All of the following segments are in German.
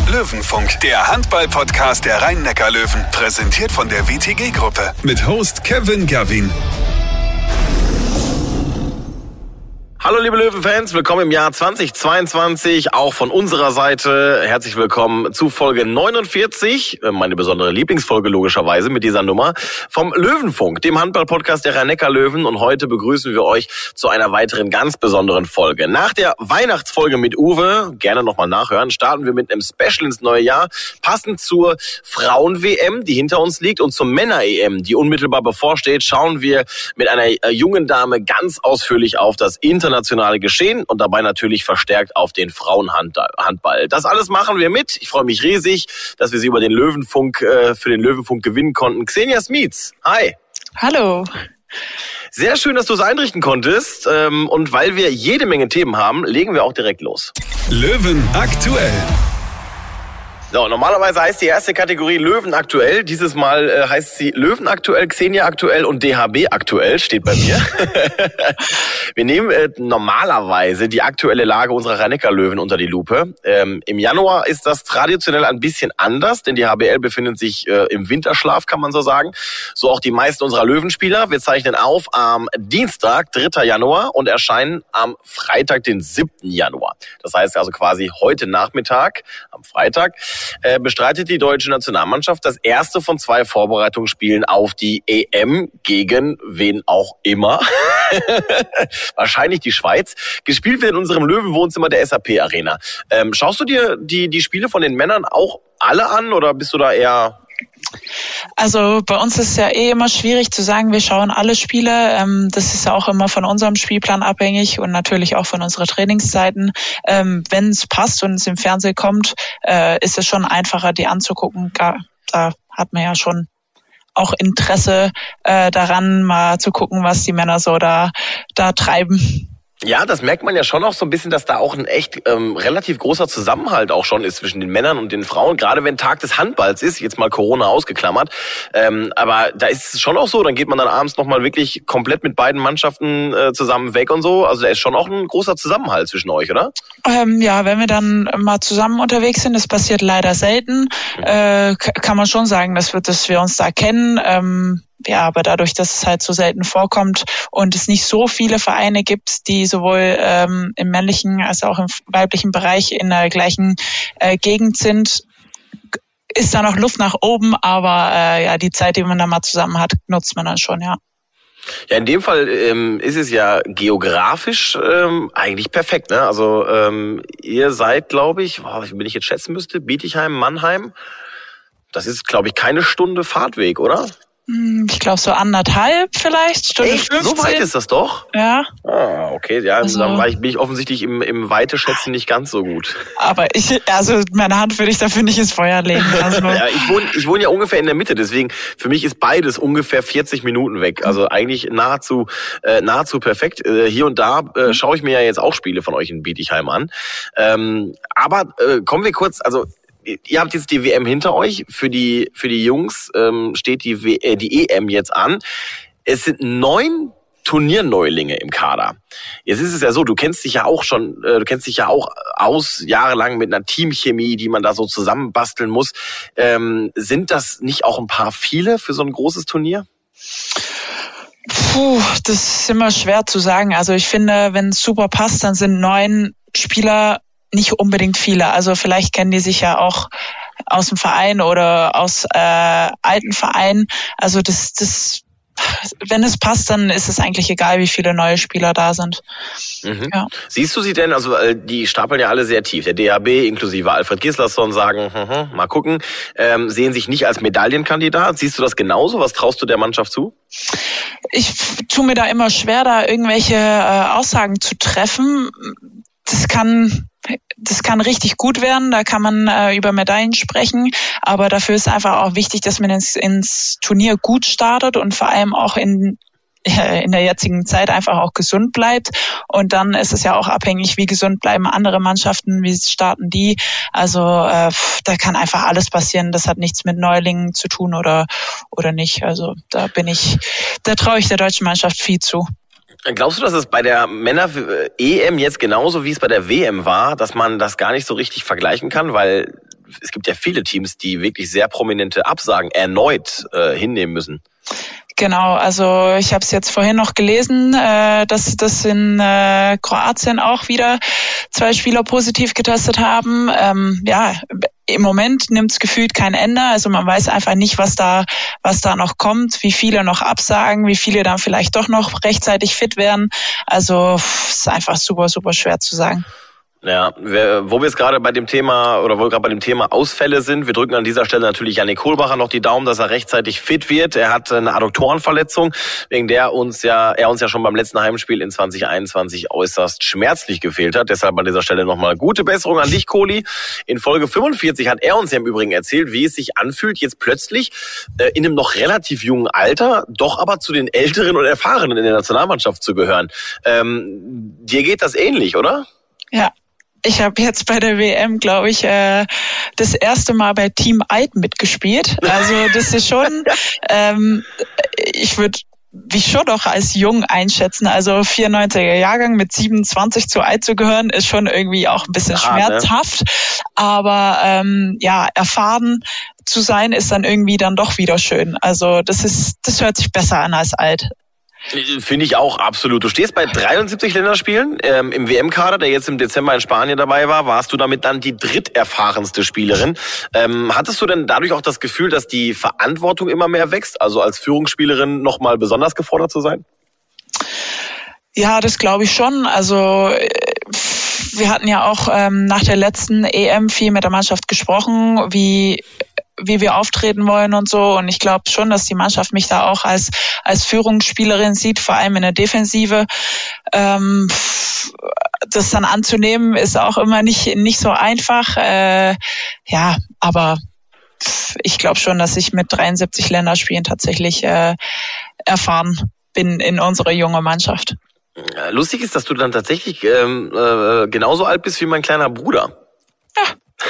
Löwenfunk, der Handball-Podcast der Rhein-Neckar-Löwen. Präsentiert von der WTG-Gruppe. Mit Host Kevin Gerwin. Hallo liebe Löwenfans, willkommen im Jahr 2022, auch von unserer Seite. Herzlich willkommen zu Folge 49, meine besondere Lieblingsfolge logischerweise mit dieser Nummer, vom Löwenfunk, dem Handball-Podcast der Rhein-Neckar-Löwen. Und heute begrüßen wir euch zu einer weiteren ganz besonderen Folge. Nach der Weihnachtsfolge mit Uwe, gerne nochmal nachhören, starten wir mit einem Special ins neue Jahr, passend zur Frauen-WM, die hinter uns liegt, und zur Männer-EM, die unmittelbar bevorsteht, schauen wir mit einer jungen Dame ganz ausführlich auf das internationale Geschehen und dabei natürlich verstärkt auf den Frauenhandball. Das alles machen wir mit. Ich freue mich riesig, dass wir Sie über den Löwenfunk für den Löwenfunk gewinnen konnten. Xenia Smits, hi. Hallo. Sehr schön, dass du es einrichten konntest. Und weil wir jede Menge Themen haben, legen wir auch direkt los. Löwen aktuell. So, normalerweise heißt die erste Kategorie Löwen aktuell. Dieses Mal heißt sie Löwen aktuell, Xenia aktuell und DHB aktuell, steht bei mir. Wir nehmen normalerweise die aktuelle Lage unserer Rhein-Neckar-Löwen unter die Lupe. Im Januar ist das traditionell ein bisschen anders, denn die HBL befindet sich im Winterschlaf, kann man so sagen. So auch die meisten unserer Löwenspieler. Wir zeichnen auf am Dienstag, 3. Januar und erscheinen am Freitag, den 7. Januar. Das heißt also quasi heute Nachmittag, am Freitag, bestreitet die deutsche Nationalmannschaft das erste von 2 Vorbereitungsspielen auf die EM gegen wen auch immer. Wahrscheinlich die Schweiz. Gespielt wird in unserem Löwenwohnzimmer der SAP Arena. Schaust du dir die Spiele von den Männern auch alle an oder bist du da eher... Also bei uns ist es ja immer schwierig zu sagen, wir schauen alle Spiele. Das ist ja auch immer von unserem Spielplan abhängig und natürlich auch von unseren Trainingszeiten. Wenn es passt und es im Fernsehen kommt, ist es schon einfacher, die anzugucken. Da hat man ja schon auch Interesse daran, mal zu gucken, was die Männer so da treiben. Ja, das merkt man ja schon auch so ein bisschen, dass da auch ein echt relativ großer Zusammenhalt auch schon ist zwischen den Männern und den Frauen. Gerade wenn Tag des Handballs ist, jetzt mal Corona ausgeklammert. Aber da ist es schon auch so, dann geht man dann abends nochmal wirklich komplett mit beiden Mannschaften zusammen weg und so. Also da ist schon auch ein großer Zusammenhalt zwischen euch, oder? Ja, wenn wir dann mal zusammen unterwegs sind, das passiert leider selten, kann man schon sagen, dass wir uns da kennen. Ja, aber dadurch, dass es halt so selten vorkommt und es nicht so viele Vereine gibt, die sowohl im männlichen als auch im weiblichen Bereich in der gleichen Gegend sind, ist da noch Luft nach oben, aber ja, die Zeit, die man da mal zusammen hat, nutzt man dann schon, ja. Ja, in dem Fall ist es ja geografisch eigentlich perfekt, ne? Also ihr seid, glaube ich, wenn ich jetzt schätzen müsste, Bietigheim, Mannheim, das ist, glaube ich, keine Stunde Fahrtweg, oder? Ich glaube so 1,5 vielleicht, Stunde Echt? 15. So weit ist das doch? Ja. Ah, okay, ja, also, dann bin ich offensichtlich im Weiteschätzen nicht ganz so gut. Aber meine Hand würde ich dafür nicht ins Feuer legen. Also. Ja, ich wohne ja ungefähr in der Mitte, deswegen für mich ist beides ungefähr 40 Minuten weg. Also eigentlich nahezu perfekt. Hier und da schaue ich mir ja jetzt auch Spiele von euch in Bietigheim an. Aber kommen wir kurz, also ihr habt jetzt die WM hinter euch. Für die Jungs steht die EM jetzt an. Es sind 9 Turnierneulinge im Kader. Jetzt ist es ja so, du kennst dich ja auch aus jahrelang mit einer Teamchemie, die man da so zusammenbasteln muss. Sind das nicht auch ein paar viele für so ein großes Turnier? Das ist immer schwer zu sagen. Also ich finde, wenn es super passt, dann sind 9 Spieler nicht unbedingt viele. Also vielleicht kennen die sich ja auch aus dem Verein oder aus alten Vereinen. Also wenn es passt, dann ist es eigentlich egal, wie viele neue Spieler da sind. Mhm. Ja. Siehst du sie denn, also die stapeln ja alle sehr tief, der DHB inklusive Alfred Gislason sagen, mal gucken, sehen sich nicht als Medaillenkandidat. Siehst du das genauso? Was traust du der Mannschaft zu? Ich tue mir da immer schwer, da irgendwelche Aussagen zu treffen. Das kann richtig gut werden, da kann man über Medaillen sprechen, aber dafür ist einfach auch wichtig, dass man ins Turnier gut startet und vor allem auch in der jetzigen Zeit einfach auch gesund bleibt. Und dann ist es ja auch abhängig, wie gesund bleiben andere Mannschaften, wie starten die. Also da kann einfach alles passieren. Das hat nichts mit Neulingen zu tun oder nicht. Also da traue ich der deutschen Mannschaft viel zu. Glaubst du, dass es bei der Männer-EM jetzt genauso wie es bei der WM war, dass man das gar nicht so richtig vergleichen kann? Weil es gibt ja viele Teams, die wirklich sehr prominente Absagen erneut hinnehmen müssen. Genau, also ich habe es jetzt vorhin noch gelesen, dass das in Kroatien auch wieder 2 Spieler positiv getestet haben. Im Moment nimmt es gefühlt kein Ende. Also man weiß einfach nicht, was da noch kommt, wie viele noch absagen, wie viele dann vielleicht doch noch rechtzeitig fit werden. Also es ist einfach super, super schwer zu sagen. Ja, wo wir jetzt gerade bei dem Thema Ausfälle sind, wir drücken an dieser Stelle natürlich Yannick Kohlbacher noch die Daumen, dass er rechtzeitig fit wird. Er hat eine Adduktorenverletzung, wegen der er uns ja schon beim letzten Heimspiel in 2021 äußerst schmerzlich gefehlt hat. Deshalb an dieser Stelle nochmal gute Besserung an dich, Kohli. In Folge 45 hat er uns ja im Übrigen erzählt, wie es sich anfühlt, jetzt plötzlich in einem noch relativ jungen Alter, doch aber zu den Älteren und Erfahrenen in der Nationalmannschaft zu gehören. Dir geht das ähnlich, oder? Ja. Ich habe jetzt bei der WM, glaube ich, das erste Mal bei Team Eid mitgespielt. Also das ist schon, ich würde mich schon noch als jung einschätzen. Also 94er Jahrgang mit 27 zu Eid zu gehören, ist schon irgendwie auch ein bisschen schmerzhaft. Ne? Aber erfahren zu sein, ist dann irgendwie dann doch wieder schön. Also das hört sich besser an als alt. Finde ich auch, absolut. Du stehst bei 73 Länderspielen im WM-Kader, der jetzt im Dezember in Spanien dabei war. Warst du damit dann die dritterfahrenste Spielerin? Hattest du denn dadurch auch das Gefühl, dass die Verantwortung immer mehr wächst? Also als Führungsspielerin nochmal besonders gefordert zu sein? Ja, das glaube ich schon. Also wir hatten ja auch nach der letzten EM viel mit der Mannschaft gesprochen, wie wir auftreten wollen und so. Und ich glaube schon, dass die Mannschaft mich da auch als Führungsspielerin sieht, vor allem in der Defensive. Das dann anzunehmen, ist auch immer nicht so einfach. Aber ich glaube schon, dass ich mit 73 Länderspielen tatsächlich erfahren bin in unserer jungen Mannschaft. Lustig ist, dass du dann tatsächlich genauso alt bist wie mein kleiner Bruder. Ja.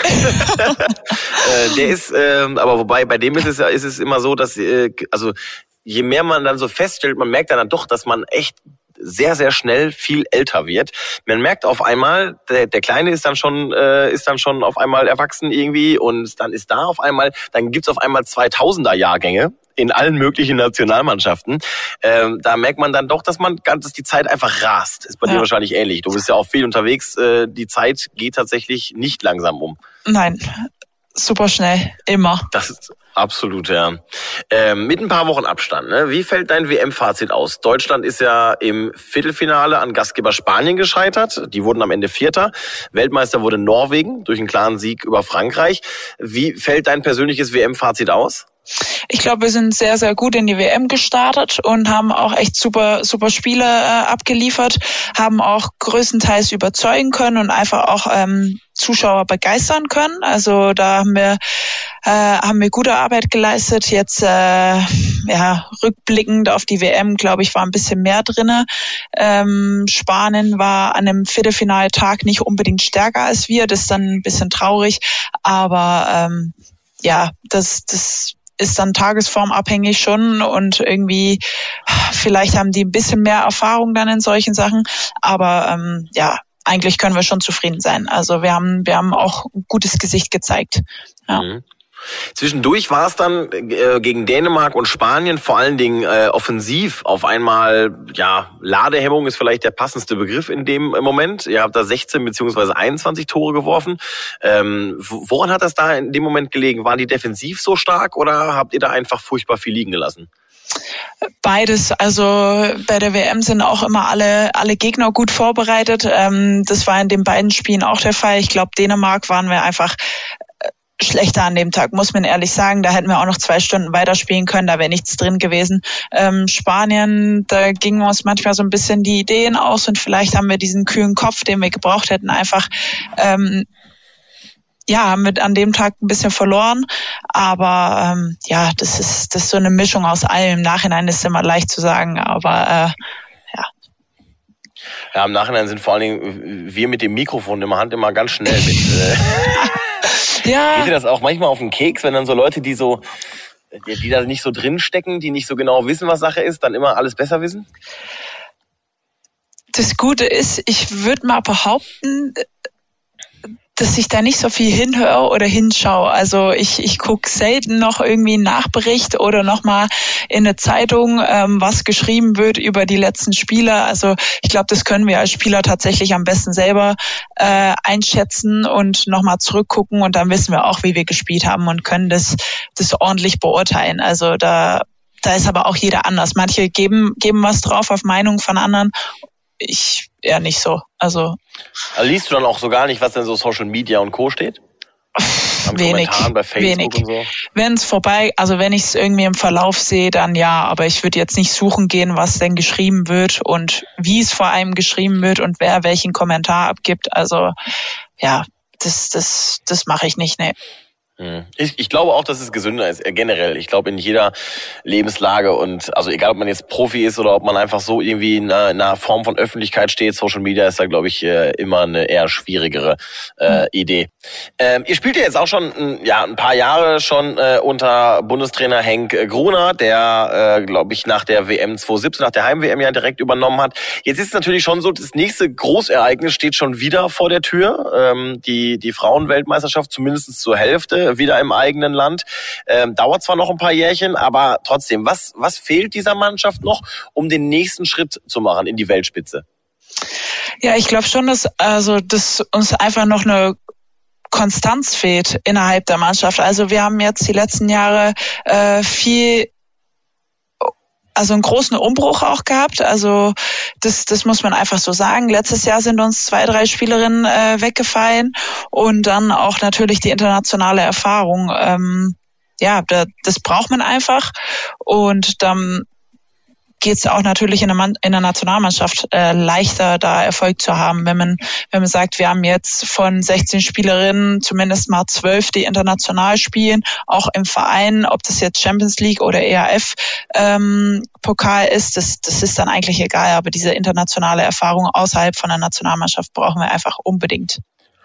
Der ist, aber wobei bei dem ist es immer so, dass je mehr man dann so feststellt, man merkt dann doch, dass man echt sehr, sehr schnell viel älter wird. Man merkt auf einmal, der Kleine ist dann schon auf einmal erwachsen irgendwie und dann gibt's auf einmal 2000er Jahrgänge in allen möglichen Nationalmannschaften. Da merkt man dann doch, dass die Zeit einfach rast. Ist bei dir wahrscheinlich ähnlich. Du bist ja auch viel unterwegs. Die Zeit geht tatsächlich nicht langsam um. Nein, super schnell, immer. Das ist absolut, ja. Mit ein paar Wochen Abstand, ne? Wie fällt dein WM-Fazit aus? Deutschland ist ja im Viertelfinale an Gastgeber Spanien gescheitert. Die wurden am Ende Vierter. Weltmeister wurde Norwegen durch einen klaren Sieg über Frankreich. Wie fällt dein persönliches WM-Fazit aus? Ich glaube, wir sind sehr, sehr gut in die WM gestartet und haben auch echt super, super Spiele abgeliefert, haben auch größtenteils überzeugen können und einfach auch Zuschauer begeistern können. Also da haben wir gute Arbeit geleistet. Jetzt rückblickend auf die WM, glaube ich, war ein bisschen mehr drinne. Spanien war an einem Viertelfinaltag nicht unbedingt stärker als wir. Das ist dann ein bisschen traurig, aber das ist dann tagesformabhängig schon und irgendwie vielleicht haben die ein bisschen mehr Erfahrung dann in solchen Sachen, aber eigentlich können wir schon zufrieden sein. Also wir haben auch ein gutes Gesicht gezeigt. Ja. Mhm. Zwischendurch war es dann gegen Dänemark und Spanien vor allen Dingen offensiv auf einmal, Ladehemmung ist vielleicht der passendste Begriff in dem Moment. Ihr habt da 16 bzw. 21 Tore geworfen. Woran hat das da in dem Moment gelegen? Waren die defensiv so stark oder habt ihr da einfach furchtbar viel liegen gelassen? Beides. Also bei der WM sind auch immer alle Gegner gut vorbereitet. Das war in den beiden Spielen auch der Fall. Ich glaube, Dänemark waren wir einfach schlechter an dem Tag, muss man ehrlich sagen. Da hätten wir auch noch 2 Stunden weiterspielen können, da wäre nichts drin gewesen. Spanien, da gingen uns manchmal so ein bisschen die Ideen aus und vielleicht haben wir diesen kühlen Kopf, den wir gebraucht hätten, einfach haben wir an dem Tag ein bisschen verloren. Aber das ist so eine Mischung aus allem. Im Nachhinein ist es immer leicht zu sagen, aber Ja, im Nachhinein sind vor allen Dingen wir mit dem Mikrofon in der Hand immer ganz schnell mit. Ja. Geht dir das auch manchmal auf den Keks, wenn dann so Leute, die da nicht so drinstecken, die nicht so genau wissen, was Sache ist, dann immer alles besser wissen? Das Gute ist, ich würde mal behaupten, dass ich da nicht so viel hinhöre oder hinschaue. Also ich gucke selten noch irgendwie einen Nachbericht oder nochmal in eine Zeitung, was geschrieben wird über die letzten Spiele. Also ich glaube, das können wir als Spieler tatsächlich am besten selber einschätzen und nochmal zurückgucken und dann wissen wir auch, wie wir gespielt haben und können das ordentlich beurteilen. Also da ist aber auch jeder anders. Manche geben was drauf auf Meinung von anderen. Ich eher nicht so. Also liest du dann auch so gar nicht, was denn so Social Media und Co. steht? Wenig. Bei Facebook und so? Wenn ich es irgendwie im Verlauf sehe, dann ja, aber ich würde jetzt nicht suchen gehen, was denn geschrieben wird und wie es vor allem geschrieben wird und wer welchen Kommentar abgibt. Also ja, das mache ich nicht, ne. Ich glaube auch, dass es gesünder ist, generell. Ich glaube, in jeder Lebenslage und also egal, ob man jetzt Profi ist oder ob man einfach so irgendwie in einer Form von Öffentlichkeit steht, Social Media ist da, glaube ich, immer eine eher schwierigere Idee. Ihr spielt ja jetzt auch schon ein paar Jahre schon unter Bundestrainer Henk Gruner, der, glaube ich, nach der WM 2017, nach der Heim-WM ja direkt übernommen hat. Jetzt ist es natürlich schon so, das nächste Großereignis steht schon wieder vor der Tür. Die Frauenweltmeisterschaft zumindest zur Hälfte wieder im eigenen Land. Dauert zwar noch ein paar Jährchen, aber trotzdem, was fehlt dieser Mannschaft noch, um den nächsten Schritt zu machen in die Weltspitze? Ja, ich glaube schon, dass uns einfach noch eine Konstanz fehlt innerhalb der Mannschaft. Also wir haben jetzt die letzten Jahre einen großen Umbruch auch gehabt. Also das muss man einfach so sagen. Letztes Jahr sind uns 2, 3 Spielerinnen weggefallen und dann auch natürlich die internationale Erfahrung. Das braucht man einfach und dann geht es auch natürlich in der Nationalmannschaft leichter, da Erfolg zu haben, wenn man sagt, wir haben jetzt von 16 Spielerinnen zumindest mal 12, die international spielen, auch im Verein, ob das jetzt Champions League oder EAF Pokal ist, das ist dann eigentlich egal, aber diese internationale Erfahrung außerhalb von der Nationalmannschaft brauchen wir einfach unbedingt.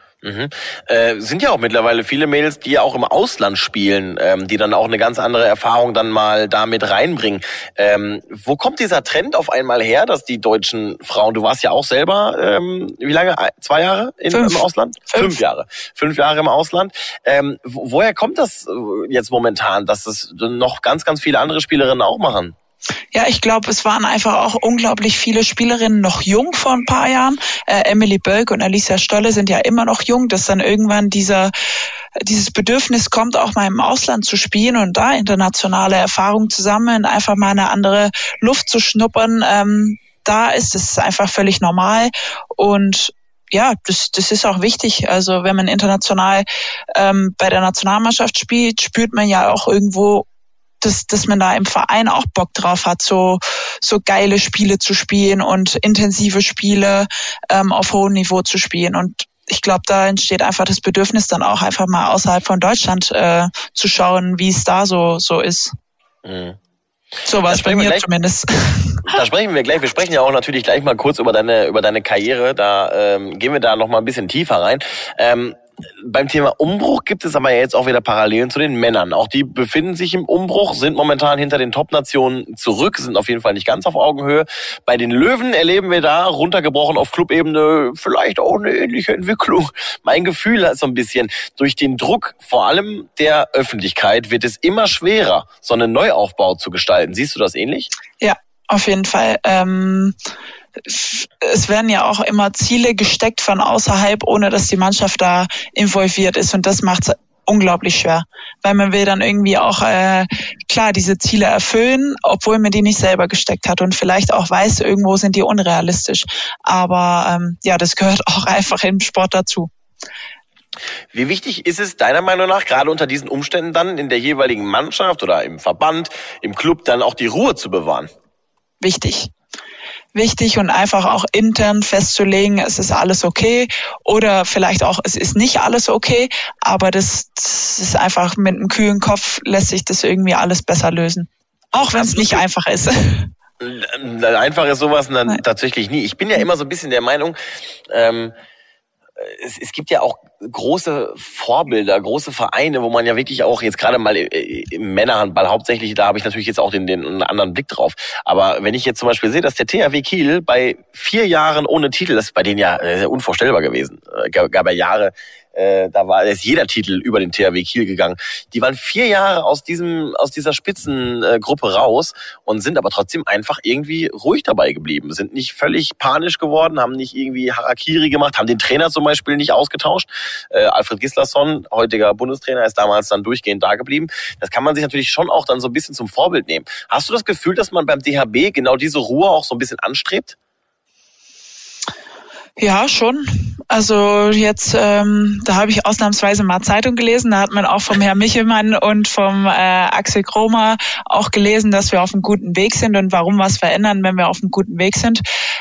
Sind ja auch mittlerweile viele Mädels, die ja auch im Ausland spielen, die dann auch eine ganz andere Erfahrung dann mal da mit reinbringen. Wo kommt dieser Trend auf einmal her, dass die deutschen Frauen, du warst ja auch selber, wie lange? 2 Jahre im Ausland? 5 Jahre. 5 Jahre im Ausland. Woher kommt das jetzt momentan, dass es noch ganz, ganz viele andere Spielerinnen auch machen? Ja, ich glaube, es waren einfach auch unglaublich viele Spielerinnen noch jung vor ein paar Jahren. Emily Bölk und Alicia Stolle sind ja immer noch jung, dass dann irgendwann dieses Bedürfnis kommt, auch mal im Ausland zu spielen und da internationale Erfahrung zu sammeln, einfach mal eine andere Luft zu schnuppern. Da ist es einfach völlig normal und ja, das ist auch wichtig. Also wenn man international bei der Nationalmannschaft spielt, spürt man ja auch irgendwo, dass man da im Verein auch Bock drauf hat, so geile Spiele zu spielen und intensive Spiele auf hohem Niveau zu spielen. Und ich glaube, da entsteht einfach das Bedürfnis, dann auch einfach mal außerhalb von Deutschland zu schauen, wie es da so ist. Mhm. So war es bei mir zumindest. Da sprechen wir gleich. Wir sprechen ja auch natürlich gleich mal kurz über deine Karriere. Da gehen wir da noch mal ein bisschen tiefer rein. Beim Thema Umbruch gibt es aber jetzt auch wieder Parallelen zu den Männern. Auch die befinden sich im Umbruch, sind momentan hinter den Top-Nationen zurück, sind auf jeden Fall nicht ganz auf Augenhöhe. Bei den Löwen erleben wir da, runtergebrochen auf Clubebene, vielleicht auch eine ähnliche Entwicklung. Mein Gefühl ist so ein bisschen, durch den Druck, vor allem der Öffentlichkeit, wird es immer schwerer, so einen Neuaufbau zu gestalten. Siehst du das ähnlich? Ja, auf jeden Fall. Es werden ja auch immer Ziele gesteckt von außerhalb, ohne dass die Mannschaft da involviert ist. Und das macht es unglaublich schwer. Weil man will dann irgendwie auch, diese Ziele erfüllen, obwohl man die nicht selber gesteckt hat. Und vielleicht auch weiß, irgendwo sind die unrealistisch. Aber das gehört auch einfach im Sport dazu. Wie wichtig ist es deiner Meinung nach, gerade unter diesen Umständen dann in der jeweiligen Mannschaft oder im Verband, im Club, dann auch die Ruhe zu bewahren? Wichtig und einfach auch intern festzulegen, es ist alles okay oder vielleicht auch, es ist nicht alles okay, aber das ist einfach mit einem kühlen Kopf lässt sich das irgendwie alles besser lösen. Auch wenn es nicht einfach ist. Einfach ist sowas dann tatsächlich nie. Ich bin ja immer so ein bisschen der Meinung, es gibt ja auch große Vorbilder, große Vereine, wo man ja wirklich auch jetzt gerade mal im Männerhandball hauptsächlich, da habe ich natürlich jetzt auch den anderen Blick drauf. Aber wenn ich jetzt zum Beispiel sehe, dass der THW Kiel bei 4 Jahren ohne Titel, das ist bei denen ja unvorstellbar gewesen, gab ja Jahre, Da ist jeder Titel über den THW Kiel gegangen. Die waren 4 Jahre aus dieser Spitzengruppe raus und sind aber trotzdem einfach irgendwie ruhig dabei geblieben. Sind nicht völlig panisch geworden, haben nicht irgendwie Harakiri gemacht, haben den Trainer zum Beispiel nicht ausgetauscht. Alfred Gislason, heutiger Bundestrainer, ist damals dann durchgehend da geblieben. Das kann man sich natürlich schon auch dann so ein bisschen zum Vorbild nehmen. Hast du das Gefühl, dass man beim DHB genau diese Ruhe auch so ein bisschen anstrebt? Ja, schon. Also jetzt, da habe ich ausnahmsweise mal Zeitung gelesen. Da hat man auch vom Herrn Michelmann und vom Axel Kromer auch gelesen, dass wir auf einem guten Weg sind und warum was verändern, wenn wir auf einem guten Weg sind.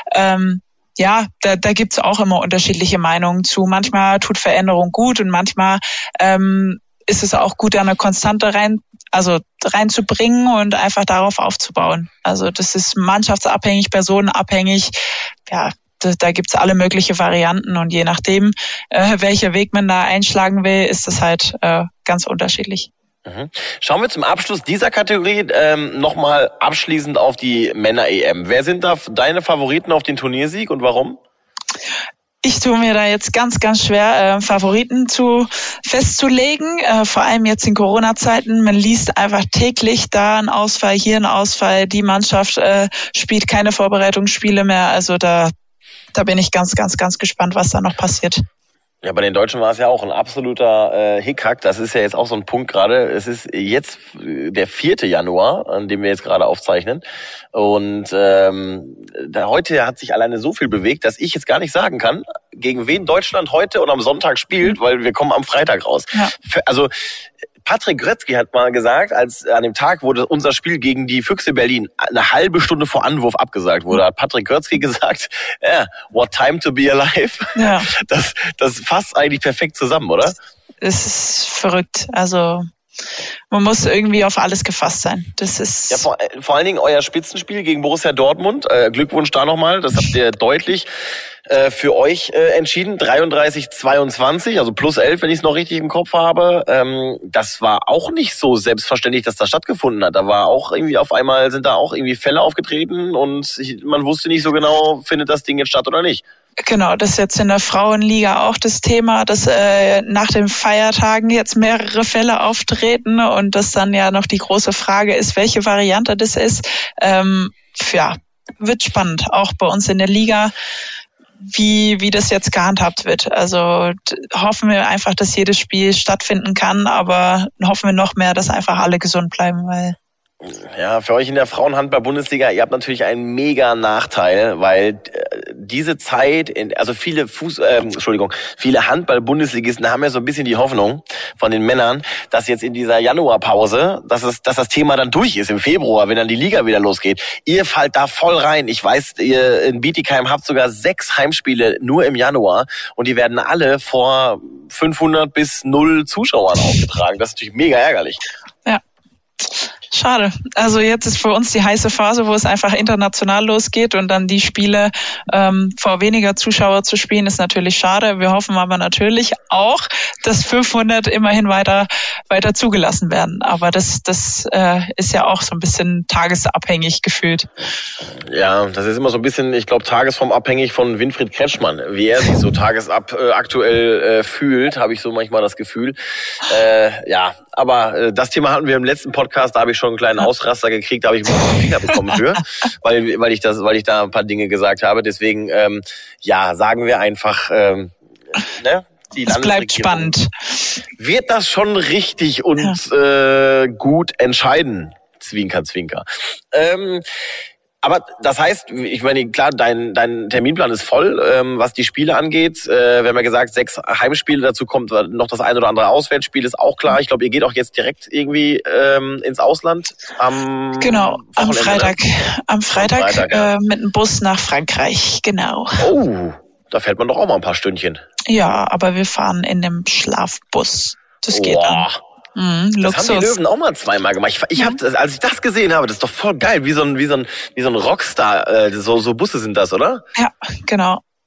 Ja, da gibt's auch immer unterschiedliche Meinungen zu. Manchmal tut Veränderung gut und manchmal ist es auch gut, eine Konstante reinzubringen und einfach darauf aufzubauen. Also das ist mannschaftsabhängig, personenabhängig. Ja, da gibt's alle mögliche Varianten und je nachdem, welcher Weg man da einschlagen will, ist das halt ganz unterschiedlich. Schauen wir zum Abschluss dieser Kategorie nochmal abschließend auf die Männer-EM. Wer sind da deine Favoriten auf den Turniersieg und warum? Ich tue mir da jetzt ganz, ganz schwer, Favoriten festzulegen, vor allem jetzt in Corona-Zeiten. Man liest einfach täglich da ein Ausfall, hier ein Ausfall. Die Mannschaft spielt keine Vorbereitungsspiele mehr. Also da bin ich ganz, ganz, ganz gespannt, was da noch passiert. Ja, bei den Deutschen war es ja auch ein absoluter Hickhack. Das ist ja jetzt auch so ein Punkt gerade. Es ist jetzt der 4. Januar, an dem wir jetzt gerade aufzeichnen. Und heute hat sich alleine so viel bewegt, dass ich jetzt gar nicht sagen kann, gegen wen Deutschland heute und am Sonntag spielt, weil wir kommen am Freitag raus. Ja. Also Patrick Grötzky hat mal gesagt, als an dem Tag, wo unser Spiel gegen die Füchse Berlin eine halbe Stunde vor Anwurf abgesagt wurde, hat Patrick Grötzky gesagt, what time to be alive? Ja. Das fasst eigentlich perfekt zusammen, oder? Es ist verrückt. Also man muss irgendwie auf alles gefasst sein. Das ist ja vor allen Dingen euer Spitzenspiel gegen Borussia Dortmund. Glückwunsch da nochmal. Das habt ihr deutlich für euch entschieden. 33-22, also +11, wenn ich es noch richtig im Kopf habe. Das war auch nicht so selbstverständlich, dass das stattgefunden hat. Da war auch irgendwie auf einmal sind da auch irgendwie Fälle aufgetreten und man wusste nicht so genau, findet das Ding jetzt statt oder nicht. Genau, das ist jetzt in der Frauenliga auch das Thema, dass nach den Feiertagen jetzt mehrere Fälle auftreten und das dann ja noch die große Frage ist, welche Variante das ist. Ja, wird spannend, auch bei uns in der Liga, wie das jetzt gehandhabt wird. Also hoffen wir einfach, dass jedes Spiel stattfinden kann, aber hoffen wir noch mehr, dass einfach alle gesund bleiben, weil ja, für euch in der Frauenhandball-Bundesliga, ihr habt natürlich einen mega Nachteil, weil diese Zeit, also viele Handball-Bundesligisten haben ja so ein bisschen die Hoffnung von den Männern, dass jetzt in dieser Januarpause, dass das Thema dann durch ist im Februar, wenn dann die Liga wieder losgeht. Ihr fallt da voll rein. Ich weiß, ihr in Bietigheim habt sogar 6 Heimspiele nur im Januar und die werden alle vor 500 bis 0 Zuschauern ausgetragen. Das ist natürlich mega ärgerlich. Ja. Schade. Also jetzt ist für uns die heiße Phase, wo es einfach international losgeht und dann die Spiele vor weniger Zuschauer zu spielen, ist natürlich schade. Wir hoffen aber natürlich auch, dass 500 immerhin weiter zugelassen werden. Aber das ist ja auch so ein bisschen tagesabhängig gefühlt. Ja, das ist immer so ein bisschen, ich glaube, tagesformabhängig von Winfried Kretschmann. Wie er sich so aktuell fühlt, habe ich so manchmal das Gefühl. Ja, aber das Thema hatten wir im letzten Podcast, da habe ich schon einen kleinen Ausraster gekriegt, da habe ich ein bisschen Finger bekommen für, weil ich da ein paar Dinge gesagt habe. Deswegen, ja, sagen wir einfach, ne? Es bleibt spannend. Wird das schon richtig und gut entscheiden? Zwinker, zwinker. Aber das heißt, ich meine, klar, dein Terminplan ist voll, was die Spiele angeht. Wir haben ja gesagt, 6 Heimspiele, dazu kommt noch das ein oder andere Auswärtsspiel, ist auch klar. Ich glaube, ihr geht auch jetzt direkt irgendwie ins Ausland Genau, am Freitag. Am Freitag ja. Mit dem Bus nach Frankreich, genau. Oh, da fährt man doch auch mal ein paar Stündchen. Ja, aber wir fahren in einem Schlafbus. Das geht dann. Das haben die Löwen auch mal 2-mal gemacht. Ich hab, als ich das gesehen habe, das ist doch voll geil, wie so ein Rockstar. So Busse sind das, oder? Ja, genau.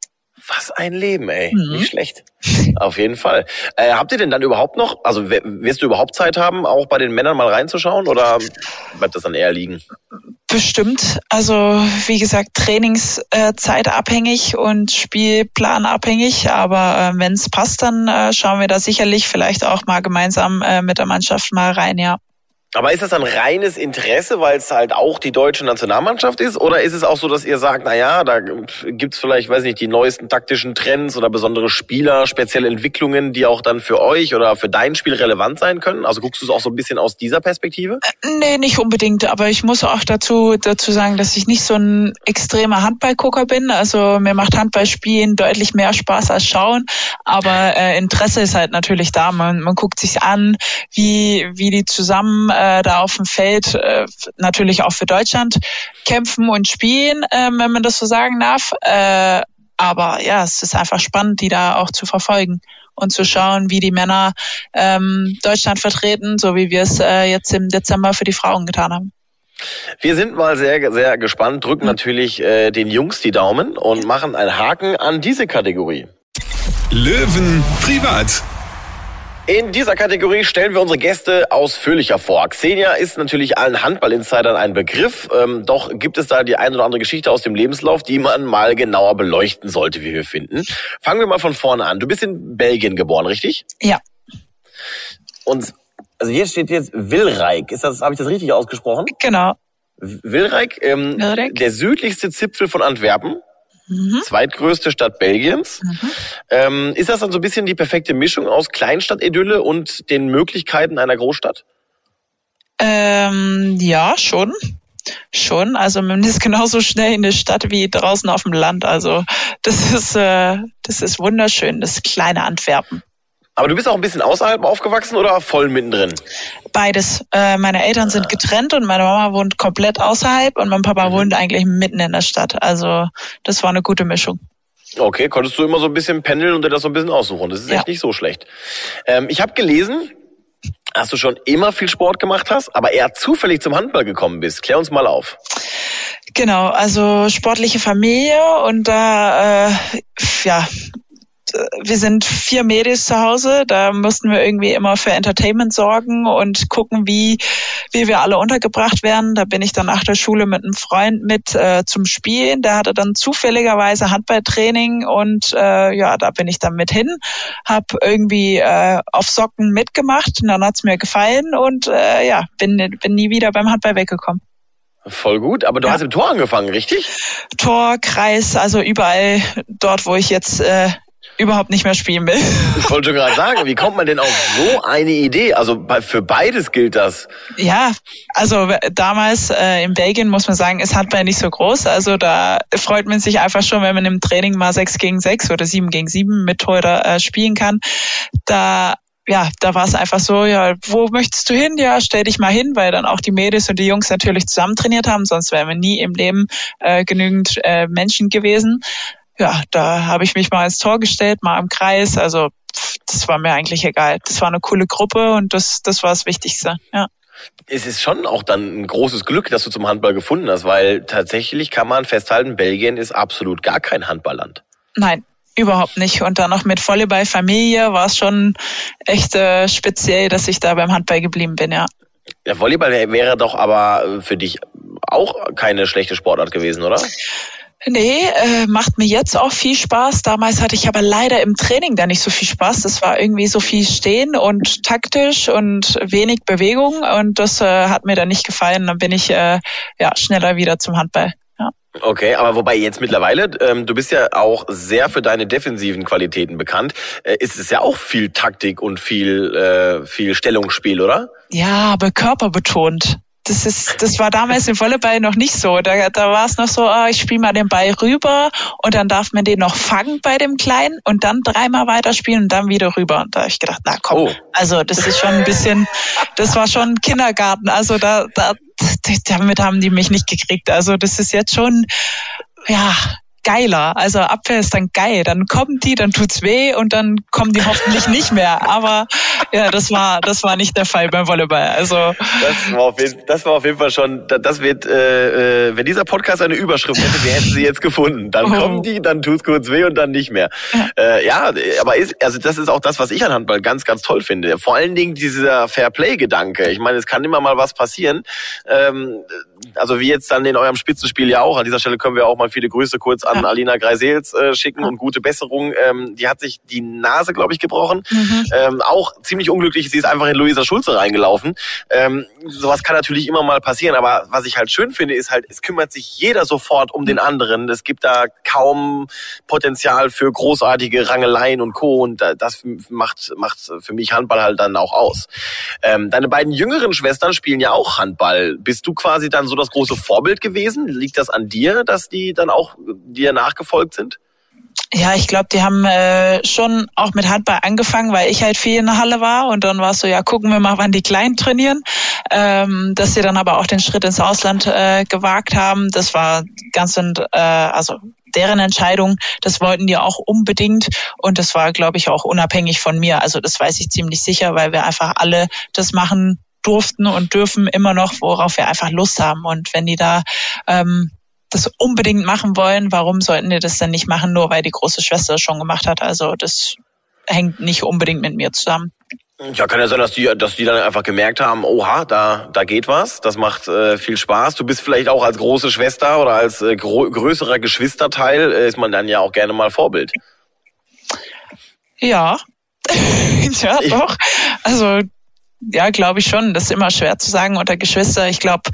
Was ein Leben, ey. Nicht schlecht. Auf jeden Fall. Habt ihr denn dann überhaupt noch, also wirst du überhaupt Zeit haben, auch bei den Männern mal reinzuschauen oder bleibt das dann eher liegen? Bestimmt. Also wie gesagt, Trainingszeit abhängig und Spielplan abhängig. Aber wenn es passt, dann schauen wir da sicherlich vielleicht auch mal gemeinsam mit der Mannschaft mal rein, ja. Aber ist das dann reines Interesse, weil es halt auch die deutsche Nationalmannschaft ist? Oder ist es auch so, dass ihr sagt, naja, da gibt's vielleicht, weiß nicht, die neuesten taktischen Trends oder besondere Spieler, spezielle Entwicklungen, die auch dann für euch oder für dein Spiel relevant sein können? Also guckst du es auch so ein bisschen aus dieser Perspektive? Nee, nicht unbedingt. Aber ich muss auch dazu sagen, dass ich nicht so ein extremer Handballgucker bin. Also mir macht Handballspielen deutlich mehr Spaß als schauen. Aber Interesse ist halt natürlich da. Man guckt sich an, wie die zusammen da auf dem Feld natürlich auch für Deutschland kämpfen und spielen, wenn man das so sagen darf. Aber ja, es ist einfach spannend, die da auch zu verfolgen und zu schauen, wie die Männer Deutschland vertreten, so wie wir es jetzt im Dezember für die Frauen getan haben. Wir sind mal sehr, sehr gespannt, drücken natürlich den Jungs die Daumen und machen einen Haken an diese Kategorie. Löwen privat. In dieser Kategorie stellen wir unsere Gäste ausführlicher vor. Xenia ist natürlich allen Handball-Insidern ein Begriff, doch gibt es da die eine oder andere Geschichte aus dem Lebenslauf, die man mal genauer beleuchten sollte, wie wir finden. Fangen wir mal von vorne an. Du bist in Belgien geboren, richtig? Ja. Und also hier steht jetzt Wilrijk. Habe ich das richtig ausgesprochen? Genau. Wilrijk, der südlichste Zipfel von Antwerpen. Zweitgrößte Stadt Belgiens. Ist das dann so ein bisschen die perfekte Mischung aus Kleinstadt-Idylle und den Möglichkeiten einer Großstadt? Ja, schon. Also man ist genauso schnell in der Stadt wie draußen auf dem Land. Also das ist wunderschön, das kleine Antwerpen. Aber du bist auch ein bisschen außerhalb aufgewachsen oder voll mittendrin? Beides. Meine Eltern sind getrennt und meine Mama wohnt komplett außerhalb und mein Papa wohnt eigentlich mitten in der Stadt. Also das war eine gute Mischung. Okay, konntest du immer so ein bisschen pendeln und dir das so ein bisschen aussuchen. Das ist echt nicht so schlecht. Ich habe gelesen, dass du schon immer viel Sport gemacht hast, aber eher zufällig zum Handball gekommen bist. Klär uns mal auf. Genau, also sportliche Familie und da, wir sind 4 Mädels zu Hause, da mussten wir irgendwie immer für Entertainment sorgen und gucken, wie wir alle untergebracht werden. Da bin ich dann nach der Schule mit einem Freund mit zum Spielen. Der hatte dann zufälligerweise Handballtraining und da bin ich dann mit hin, habe irgendwie auf Socken mitgemacht und dann hat's mir gefallen und bin nie wieder beim Handball weggekommen. Voll gut, aber du hast im Tor angefangen, richtig? Tor, Kreis, also überall dort, wo ich jetzt überhaupt nicht mehr spielen will. Ich wollte schon gerade sagen, wie kommt man denn auf so eine Idee? Also für beides gilt das. Ja, also damals in Belgien muss man sagen, ist Handball nicht so groß. Also da freut man sich einfach schon, wenn man im Training mal 6 gegen 6 oder 7 gegen 7 mit Torhüter spielen kann. Da war es einfach so, ja, wo möchtest du hin? Ja, stell dich mal hin, weil dann auch die Mädels und die Jungs natürlich zusammen trainiert haben, sonst wären wir nie im Leben genügend Menschen gewesen. Ja, da habe ich mich mal ins Tor gestellt, mal im Kreis. Also das war mir eigentlich egal. Das war eine coole Gruppe und das war das Wichtigste. Ja. Es ist schon auch dann ein großes Glück, dass du zum Handball gefunden hast, weil tatsächlich kann man festhalten, Belgien ist absolut gar kein Handballland. Nein, überhaupt nicht. Und dann noch mit Volleyball-Familie war es schon echt speziell, dass ich da beim Handball geblieben bin, ja. Ja, Volleyball wäre doch aber für dich auch keine schlechte Sportart gewesen, oder? Nee, macht mir jetzt auch viel Spaß. Damals hatte ich aber leider im Training da nicht so viel Spaß. Das war irgendwie so viel Stehen und taktisch und wenig Bewegung und das hat mir dann nicht gefallen. Dann bin ich schneller wieder zum Handball. Ja. Okay, aber wobei jetzt mittlerweile, du bist ja auch sehr für deine defensiven Qualitäten bekannt. Ist es ja auch viel Taktik und viel Stellungsspiel, oder? Ja, aber körperbetont. Das war damals im Volleyball noch nicht so. Da war es noch so, ich spiele mal den Ball rüber und dann darf man den noch fangen bei dem Kleinen und dann 3-mal weiterspielen und dann wieder rüber. Und da habe ich gedacht, na komm, also das ist schon ein bisschen, das war schon Kindergarten. Also damit haben die mich nicht gekriegt. Also das ist jetzt schon, geiler. Also Abwehr ist dann geil. Dann kommen die, dann tut's weh und dann kommen die hoffentlich nicht mehr. Aber ja, das war nicht der Fall beim Volleyball. Also das war auf jeden Fall schon, das wird, wenn dieser Podcast eine Überschrift hätte, wir hätten sie jetzt gefunden. Dann kommen die, dann tut's kurz weh und dann nicht mehr. Ja, aber das ist auch das, was ich an Handball ganz, ganz toll finde. Vor allen Dingen dieser Fairplay-Gedanke. Ich meine, es kann immer mal was passieren. Also wie jetzt dann in eurem Spitzenspiel ja auch. An dieser Stelle können wir auch mal viele Grüße kurz an Alina Greisels schicken und gute Besserung. Die hat sich die Nase, glaube ich, gebrochen. Auch ziemlich unglücklich. Sie ist einfach in Luisa Schulze reingelaufen. Sowas kann natürlich immer mal passieren. Aber was ich halt schön finde, ist halt, es kümmert sich jeder sofort um den anderen. Es gibt da kaum Potenzial für großartige Rangeleien und Co. Und das macht für mich Handball halt dann auch aus. Deine beiden jüngeren Schwestern spielen ja auch Handball. Bist du quasi dann so das große Vorbild gewesen? Liegt das an dir, dass die dann auch dir nachgefolgt sind? Ja, ich glaube, die haben schon auch mit Handball angefangen, weil ich halt viel in der Halle war und dann war es so, ja, gucken wir mal, wann die Kleinen trainieren. Dass sie dann aber auch den Schritt ins Ausland gewagt haben, das war ganz also deren Entscheidung, das wollten die auch unbedingt und das war, glaube ich, auch unabhängig von mir. Also das weiß ich ziemlich sicher, weil wir einfach alle das machen durften und dürfen immer noch, worauf wir einfach Lust haben. Und wenn die da das unbedingt machen wollen, warum sollten die das denn nicht machen, nur weil die große Schwester das schon gemacht hat? Also das hängt nicht unbedingt mit mir zusammen. Ja, kann ja sein, dass die dann einfach gemerkt haben, oha, da geht was, das macht viel Spaß. Du bist vielleicht auch als große Schwester oder als größerer Geschwisterteil, ist man dann ja auch gerne mal Vorbild. Ja, ja doch. Also ja, glaube ich schon. Das ist immer schwer zu sagen unter Geschwister. Ich glaube,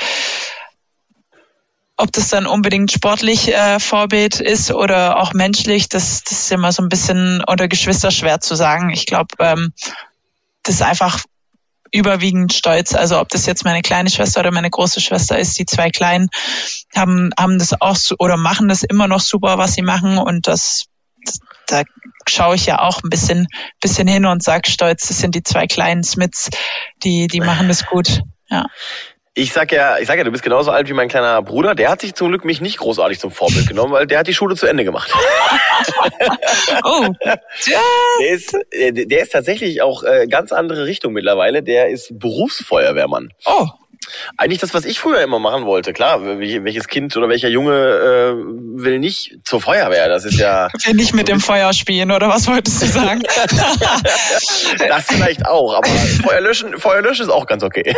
ob das dann unbedingt sportlich Vorbild ist oder auch menschlich, das ist immer so ein bisschen unter Geschwister schwer zu sagen. Ich glaube, das ist einfach überwiegend Stolz. Also ob das jetzt meine kleine Schwester oder meine große Schwester ist, die zwei Kleinen haben das auch oder machen das immer noch super, was sie machen. Und da schaue ich ja auch ein bisschen hin und sage stolz, das sind die zwei kleinen Smiths, die machen das gut. Ja. Ich sag ja, du bist genauso alt wie mein kleiner Bruder. Der hat sich zum Glück mich nicht großartig zum Vorbild genommen, weil der hat die Schule zu Ende gemacht. Oh. Der ist tatsächlich auch ganz andere Richtung mittlerweile. Der ist Berufsfeuerwehrmann. Oh. Eigentlich das, was ich früher immer machen wollte. Klar, welches Kind oder welcher Junge will nicht zur Feuerwehr? Das ist ja... Will nicht mit dem Feuer spielen, oder was wolltest du sagen? Das vielleicht auch, aber Feuerlöschen ist auch ganz okay.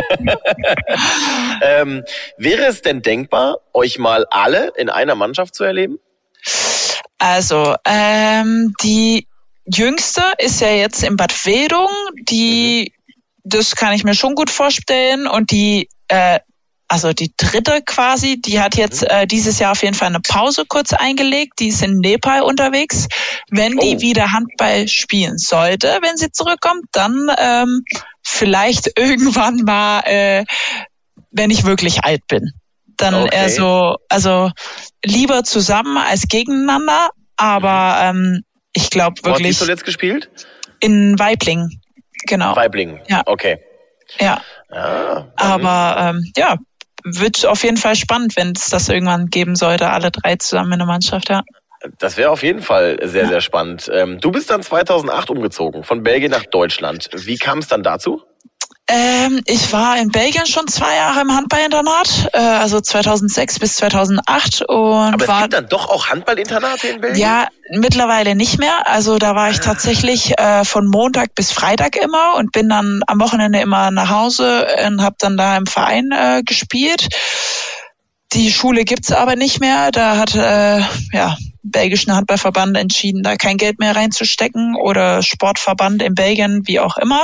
Wäre es denn denkbar, euch mal alle in einer Mannschaft zu erleben? Also, die Jüngste ist ja jetzt in Bad Wedung, das kann ich mir schon gut vorstellen. Und die dritte quasi, die hat jetzt dieses Jahr auf jeden Fall eine Pause kurz eingelegt. Die ist in Nepal unterwegs. Wenn die wieder Handball spielen sollte, wenn sie zurückkommt, dann vielleicht irgendwann mal, wenn ich wirklich alt bin. Dann eher so, also lieber zusammen als gegeneinander. Aber ich glaube wirklich... Wo hast du zuletzt gespielt? In Waiblingen. Genau. Waiblingen, ja. Okay. Ja. Aber wird auf jeden Fall spannend, wenn es das irgendwann geben sollte, alle drei zusammen in der Mannschaft, ja. Das wäre auf jeden Fall sehr, sehr spannend. Du bist dann 2008 umgezogen, von Belgien nach Deutschland. Wie kam es dann dazu? Ich war in Belgien schon 2 Jahre im Handballinternat, also 2006 bis 2008. Und aber es gibt dann doch auch Handballinternate in Belgien? Ja, mittlerweile nicht mehr. Also da war ich tatsächlich von Montag bis Freitag immer und bin dann am Wochenende immer nach Hause und habe dann da im Verein gespielt. Die Schule gibt's aber nicht mehr. Da hat belgischen Handballverband entschieden, da kein Geld mehr reinzustecken oder Sportverband in Belgien, wie auch immer.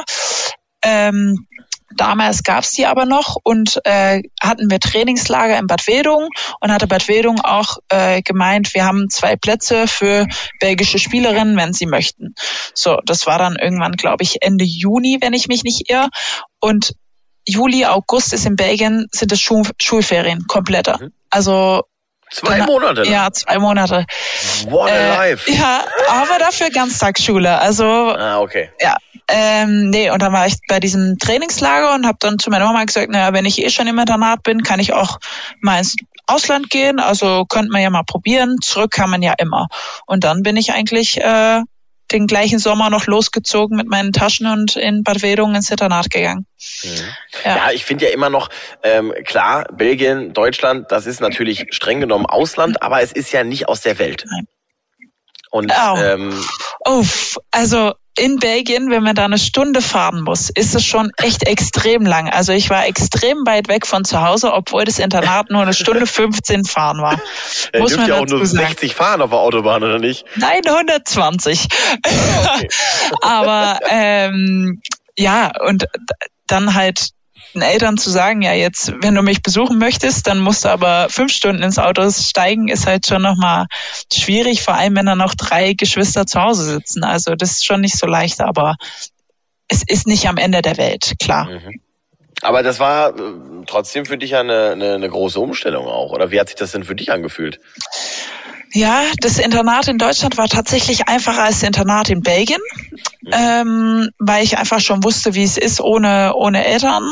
Damals gab's die aber noch und hatten wir Trainingslager in Bad Wedung und hatte Bad Wedung auch gemeint, wir haben 2 Plätze für belgische Spielerinnen, wenn sie möchten. So, das war dann irgendwann, glaube ich, Ende Juni, wenn ich mich nicht irre. Und Juli, August ist in Belgien, sind es Schulferien, kompletter. Also 2 Monate? Lang. Ja, 2 Monate. What a life. Ja, aber dafür Ganztagsschule. Also okay. Ja, Nee, und dann war ich bei diesem Trainingslager und habe dann zu meiner Mama gesagt, naja, wenn ich schon im Internat bin, kann ich auch mal ins Ausland gehen, also könnte man ja mal probieren, zurück kann man ja immer. Und dann bin ich eigentlich den gleichen Sommer noch losgezogen mit meinen Taschen und in Bad Wedungen ins Internat gegangen. Ja, ich finde ja immer noch, klar, Belgien, Deutschland, das ist natürlich streng genommen Ausland, aber es ist ja nicht aus der Welt. Nein. Und also in Belgien, wenn man da eine Stunde fahren muss, ist es schon echt extrem lang. Also ich war extrem weit weg von zu Hause, obwohl das Internat nur eine Stunde 15 fahren war. Muss man ja auch nur 60 fahren auf der Autobahn, oder nicht? Nein, 120. Okay. Aber ja, und dann halt den Eltern zu sagen, ja jetzt, wenn du mich besuchen möchtest, dann musst du aber 5 Stunden ins Auto steigen, ist halt schon nochmal schwierig, vor allem wenn da noch 3 Geschwister zu Hause sitzen. Also das ist schon nicht so leicht, aber es ist nicht am Ende der Welt, klar. Aber das war trotzdem für dich ja eine große Umstellung auch, oder wie hat sich das denn für dich angefühlt? Ja, das Internat in Deutschland war tatsächlich einfacher als das Internat in Belgien, weil ich einfach schon wusste, wie es ist ohne Eltern.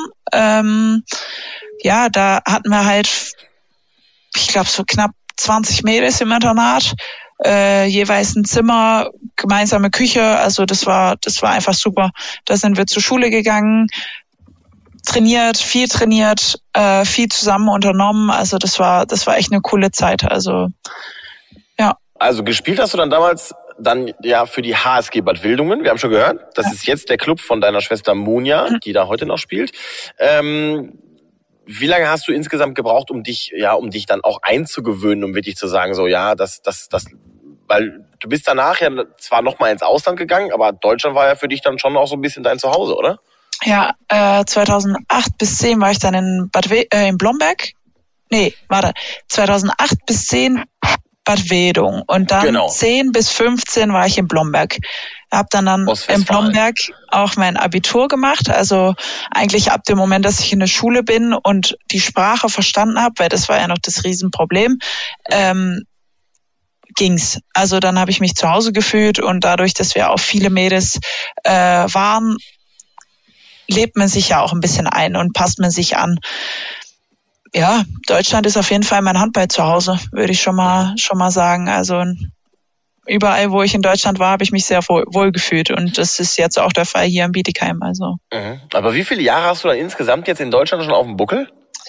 Ja, da hatten wir halt, ich glaube, so knapp 20 Mädels im Internat, jeweils ein Zimmer, gemeinsame Küche. Also das war einfach super. Da sind wir zur Schule gegangen, viel trainiert, viel zusammen unternommen. Also das war echt eine coole Zeit. Also ja. Also gespielt hast du dann damals ja für die HSG Bad Wildungen. Wir haben schon gehört, das ist jetzt der Club von deiner Schwester Munja, die da heute noch spielt. Wie lange hast du insgesamt gebraucht, um dich dann auch einzugewöhnen, um wirklich zu sagen, so ja, das, weil du bist danach ja zwar nochmal ins Ausland gegangen, aber Deutschland war ja für dich dann schon auch so ein bisschen dein Zuhause, oder? Ja, 2008 bis 10 war ich dann in Blomberg. 2008 bis 10 Bad Wedung und dann 10 bis 15 war ich in Blomberg. Hab dann in Blomberg auch mein Abitur gemacht, also eigentlich ab dem Moment, dass ich in der Schule bin und die Sprache verstanden habe, weil das war ja noch das Riesenproblem, ging's. Also dann habe ich mich zu Hause gefühlt und dadurch, dass wir auch viele Mädels waren, lebt man sich ja auch ein bisschen ein und passt man sich an. Ja, Deutschland ist auf jeden Fall mein Handball zu Hause, würde ich schon mal sagen. Also überall, wo ich in Deutschland war, habe ich mich sehr wohl gefühlt und das ist jetzt auch der Fall hier in Bietigheim. Also. Aber wie viele Jahre hast du dann insgesamt jetzt in Deutschland schon auf dem Buckel?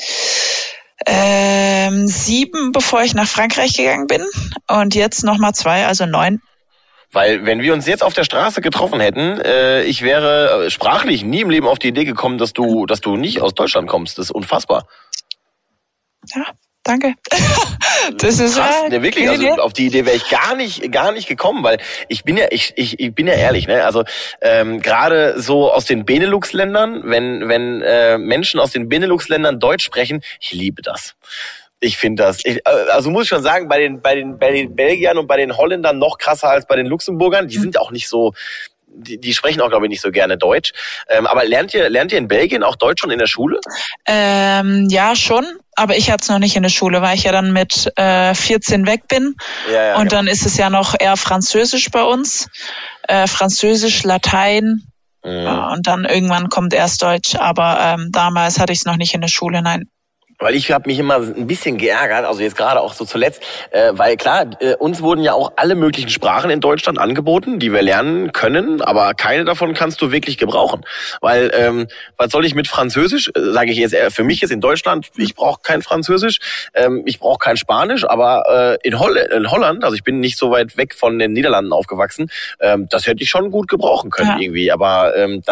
7, bevor ich nach Frankreich gegangen bin und jetzt nochmal 2, also 9. Weil wenn wir uns jetzt auf der Straße getroffen hätten, ich wäre sprachlich nie im Leben auf die Idee gekommen, dass du nicht aus Deutschland kommst. Das ist unfassbar. Ja, danke. Das ist krass, ja, wirklich. Also auf die Idee wäre ich gar nicht gekommen, weil ich bin ja ehrlich, ne? Also gerade so aus den Benelux-Ländern, wenn Menschen aus den Benelux-Ländern Deutsch sprechen, ich liebe das. Ich finde das. Also muss ich schon sagen, bei den Belgiern und bei den Holländern noch krasser als bei den Luxemburgern. Die sind auch nicht so. Die sprechen auch, glaube ich, nicht so gerne Deutsch. Aber lernt ihr in Belgien auch Deutsch schon in der Schule? Ja, schon. Aber ich hatte es noch nicht in der Schule, weil ich ja dann mit 14 weg bin. Ja, und dann ist es ja noch eher Französisch bei uns. Französisch, Latein. Ja, und dann irgendwann kommt erst Deutsch. Aber damals hatte ich es noch nicht in der Schule, nein. Weil ich habe mich immer ein bisschen geärgert, also jetzt gerade auch so zuletzt, weil klar, uns wurden ja auch alle möglichen Sprachen in Deutschland angeboten, die wir lernen können, aber keine davon kannst du wirklich gebrauchen. Weil, was soll ich mit Französisch, sage ich jetzt, für mich ist in Deutschland, ich brauche kein Französisch, ich brauche kein Spanisch, aber in Holland, also ich bin nicht so weit weg von den Niederlanden aufgewachsen, das hätte ich schon gut gebrauchen können irgendwie, aber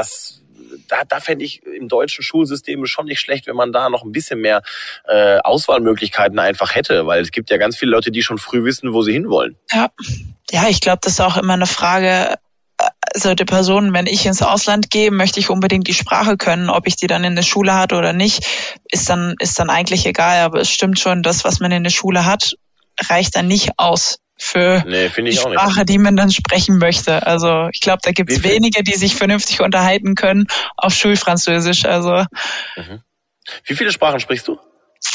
da fände ich im deutschen Schulsystem schon nicht schlecht, wenn man da noch ein bisschen mehr Auswahlmöglichkeiten einfach hätte, weil es gibt ja ganz viele Leute, die schon früh wissen, wo sie hinwollen. Ja, ich glaube, das ist auch immer eine Frage, also der Person, wenn ich ins Ausland gehe, möchte ich unbedingt die Sprache können, ob ich die dann in der Schule hatte oder nicht, ist dann eigentlich egal, aber es stimmt schon, das, was man in der Schule hat, reicht dann nicht aus für die Sprache, die man dann sprechen möchte. Also ich glaube, da gibt es wenige, die sich vernünftig unterhalten können auf Schulfranzösisch. Also Wie viele Sprachen sprichst du?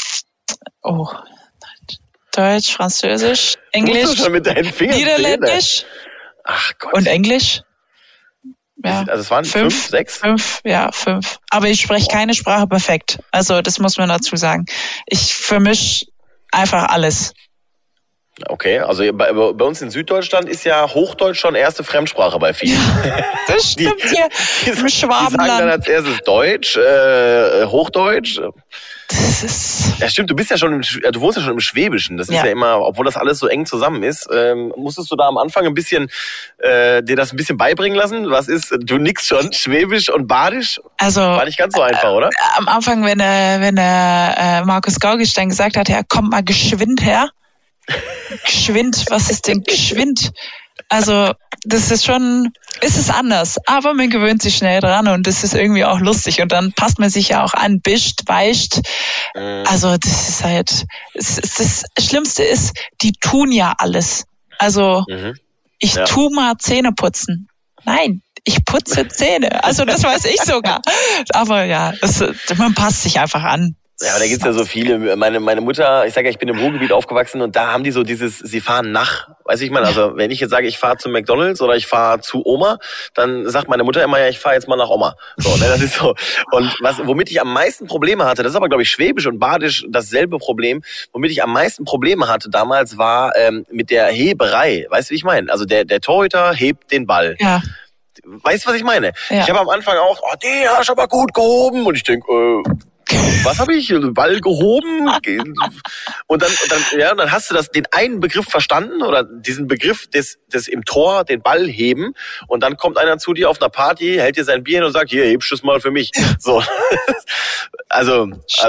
Deutsch, Französisch, Englisch, schon mit deinen Fingern Niederländisch Ach Gott. und Englisch. Ja. Also es waren 5, 6? 5, ja, 5. Aber ich spreche keine Sprache perfekt. Also das muss man dazu sagen. Ich vermische einfach alles. Okay, also bei uns in Süddeutschland ist ja Hochdeutsch schon erste Fremdsprache bei vielen. Ja, das stimmt hier im Schwabenland. Die sagen dann als erstes Deutsch, Hochdeutsch. Das ist... Ja, stimmt, du wohnst ja schon im Schwäbischen. Das ist ja immer, obwohl das alles so eng zusammen ist, musstest du da am Anfang ein bisschen dir das ein bisschen beibringen lassen? Was ist, du nix schon, Schwäbisch und Badisch? Also war nicht ganz so einfach, oder? Am Anfang, wenn der Markus Gaugistein gesagt hat, ja, komm mal geschwind her. Geschwind, was ist denn geschwind? Also das ist schon, ist es anders, aber man gewöhnt sich schnell dran und das ist irgendwie auch lustig und dann passt man sich ja auch an, bischt, weicht. Also das ist halt, das Schlimmste ist, die tun ja alles. Also ich tu mal Zähne putzen. Nein, ich putze Zähne. Also das weiß ich sogar. Aber ja, man passt sich einfach an. Ja, aber da gibt's ja so viele. Meine Mutter, ich sage ja, ich bin im Ruhrgebiet aufgewachsen und da haben die so dieses, sie fahren nach. Weiß ich mal, also wenn ich jetzt sage, ich fahre zu McDonald's oder ich fahre zu Oma, dann sagt meine Mutter immer, ja, ich fahre jetzt mal nach Oma. So, ne, das ist so. Und womit ich am meisten Probleme hatte, das ist aber, glaube ich, Schwäbisch und Badisch dasselbe Problem, womit ich am meisten Probleme hatte damals, war mit der Heberei. Weißt du, wie ich meine? Also der Torhüter hebt den Ball. Ja. Weißt du, was ich meine? Ja. Ich habe am Anfang auch, den hast du aber gut gehoben. Und ich denke, was habe ich? Ball gehoben? Und dann hast du den einen Begriff verstanden oder diesen Begriff des im Tor den Ball heben und dann kommt einer zu dir auf einer Party, hält dir sein Bier hin und sagt, hier, hebst du es mal für mich. So. Also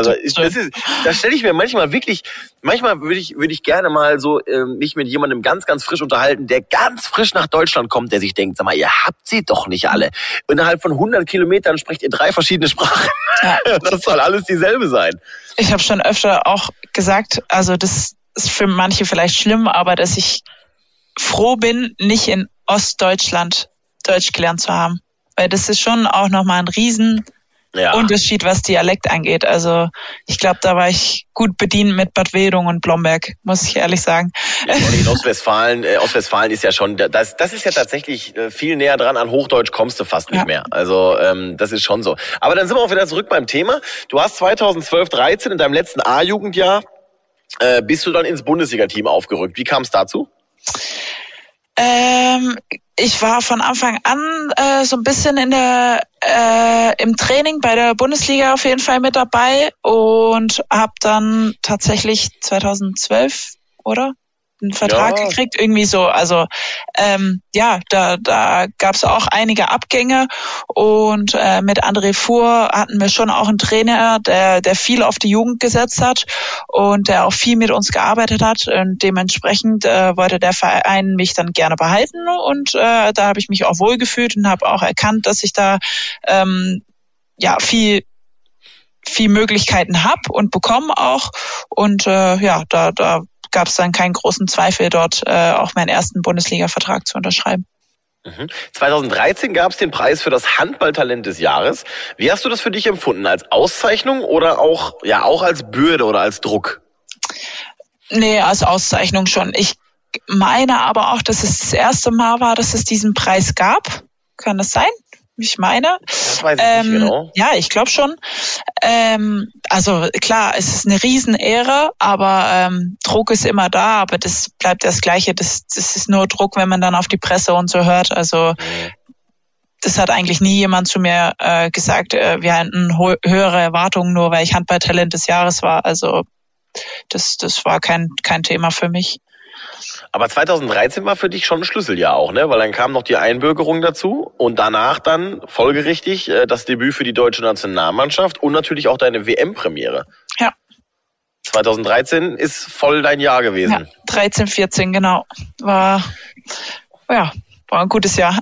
das stelle ich mir manchmal würde ich gerne mal so mich mit jemandem ganz, ganz frisch unterhalten, der ganz frisch nach Deutschland kommt, der sich denkt, sag mal, ihr habt sie doch nicht alle. Innerhalb von 100 Kilometern sprecht ihr 3 verschiedene Sprachen. Ja. Das soll alles dieselbe sein. Ich habe schon öfter auch gesagt, also das ist für manche vielleicht schlimm, aber dass ich froh bin, nicht in Ostdeutschland Deutsch gelernt zu haben. Weil das ist schon auch nochmal ein Riesenunterschied, was Dialekt angeht. Also ich glaube, da war ich gut bedient mit Bad Wedung und Blomberg, muss ich ehrlich sagen. In Ostwestfalen ist ja schon, das ist ja tatsächlich viel näher dran, an Hochdeutsch kommst du fast nicht mehr. Also das ist schon so. Aber dann sind wir auch wieder zurück beim Thema. Du hast 2012/13 in deinem letzten A-Jugendjahr bist du dann ins Bundesliga-Team aufgerückt. Wie kam es dazu? Ich war von Anfang an so ein bisschen im Training bei der Bundesliga auf jeden Fall mit dabei und habe dann tatsächlich 2012, oder? Einen Vertrag gekriegt, irgendwie so. Also da gab's auch einige Abgänge und mit André Fuhr hatten wir schon auch einen Trainer, der viel auf die Jugend gesetzt hat und der auch viel mit uns gearbeitet hat und dementsprechend wollte der Verein mich dann gerne behalten und da habe ich mich auch wohlgefühlt und habe auch erkannt, dass ich da viel Möglichkeiten habe und bekomme auch und da gab es dann keinen großen Zweifel, dort auch meinen ersten Bundesliga-Vertrag zu unterschreiben. 2013 gab es den Preis für das Handballtalent des Jahres. Wie hast du das für dich empfunden? Als Auszeichnung oder auch als Bürde oder als Druck? Nee, als Auszeichnung schon. Ich meine aber auch, dass es das erste Mal war, dass es diesen Preis gab. Kann das sein? Ich meine. Das weiß ich nicht genau. Ja, ich glaube schon. Also klar, es ist eine Riesenehre, aber Druck ist immer da, aber das bleibt das Gleiche. Das ist nur Druck, wenn man dann auf die Presse und so hört. Also das hat eigentlich nie jemand zu mir gesagt, wir hatten höhere Erwartungen, nur weil ich Handballtalent des Jahres war. Also das war kein Thema für mich. Aber 2013 war für dich schon ein Schlüsseljahr auch, ne? Weil dann kam noch die Einbürgerung dazu und danach dann folgerichtig das Debüt für die deutsche Nationalmannschaft und natürlich auch deine WM-Premiere. Ja. 2013 ist voll dein Jahr gewesen. Ja, 13, 14, genau. War ein gutes Jahr.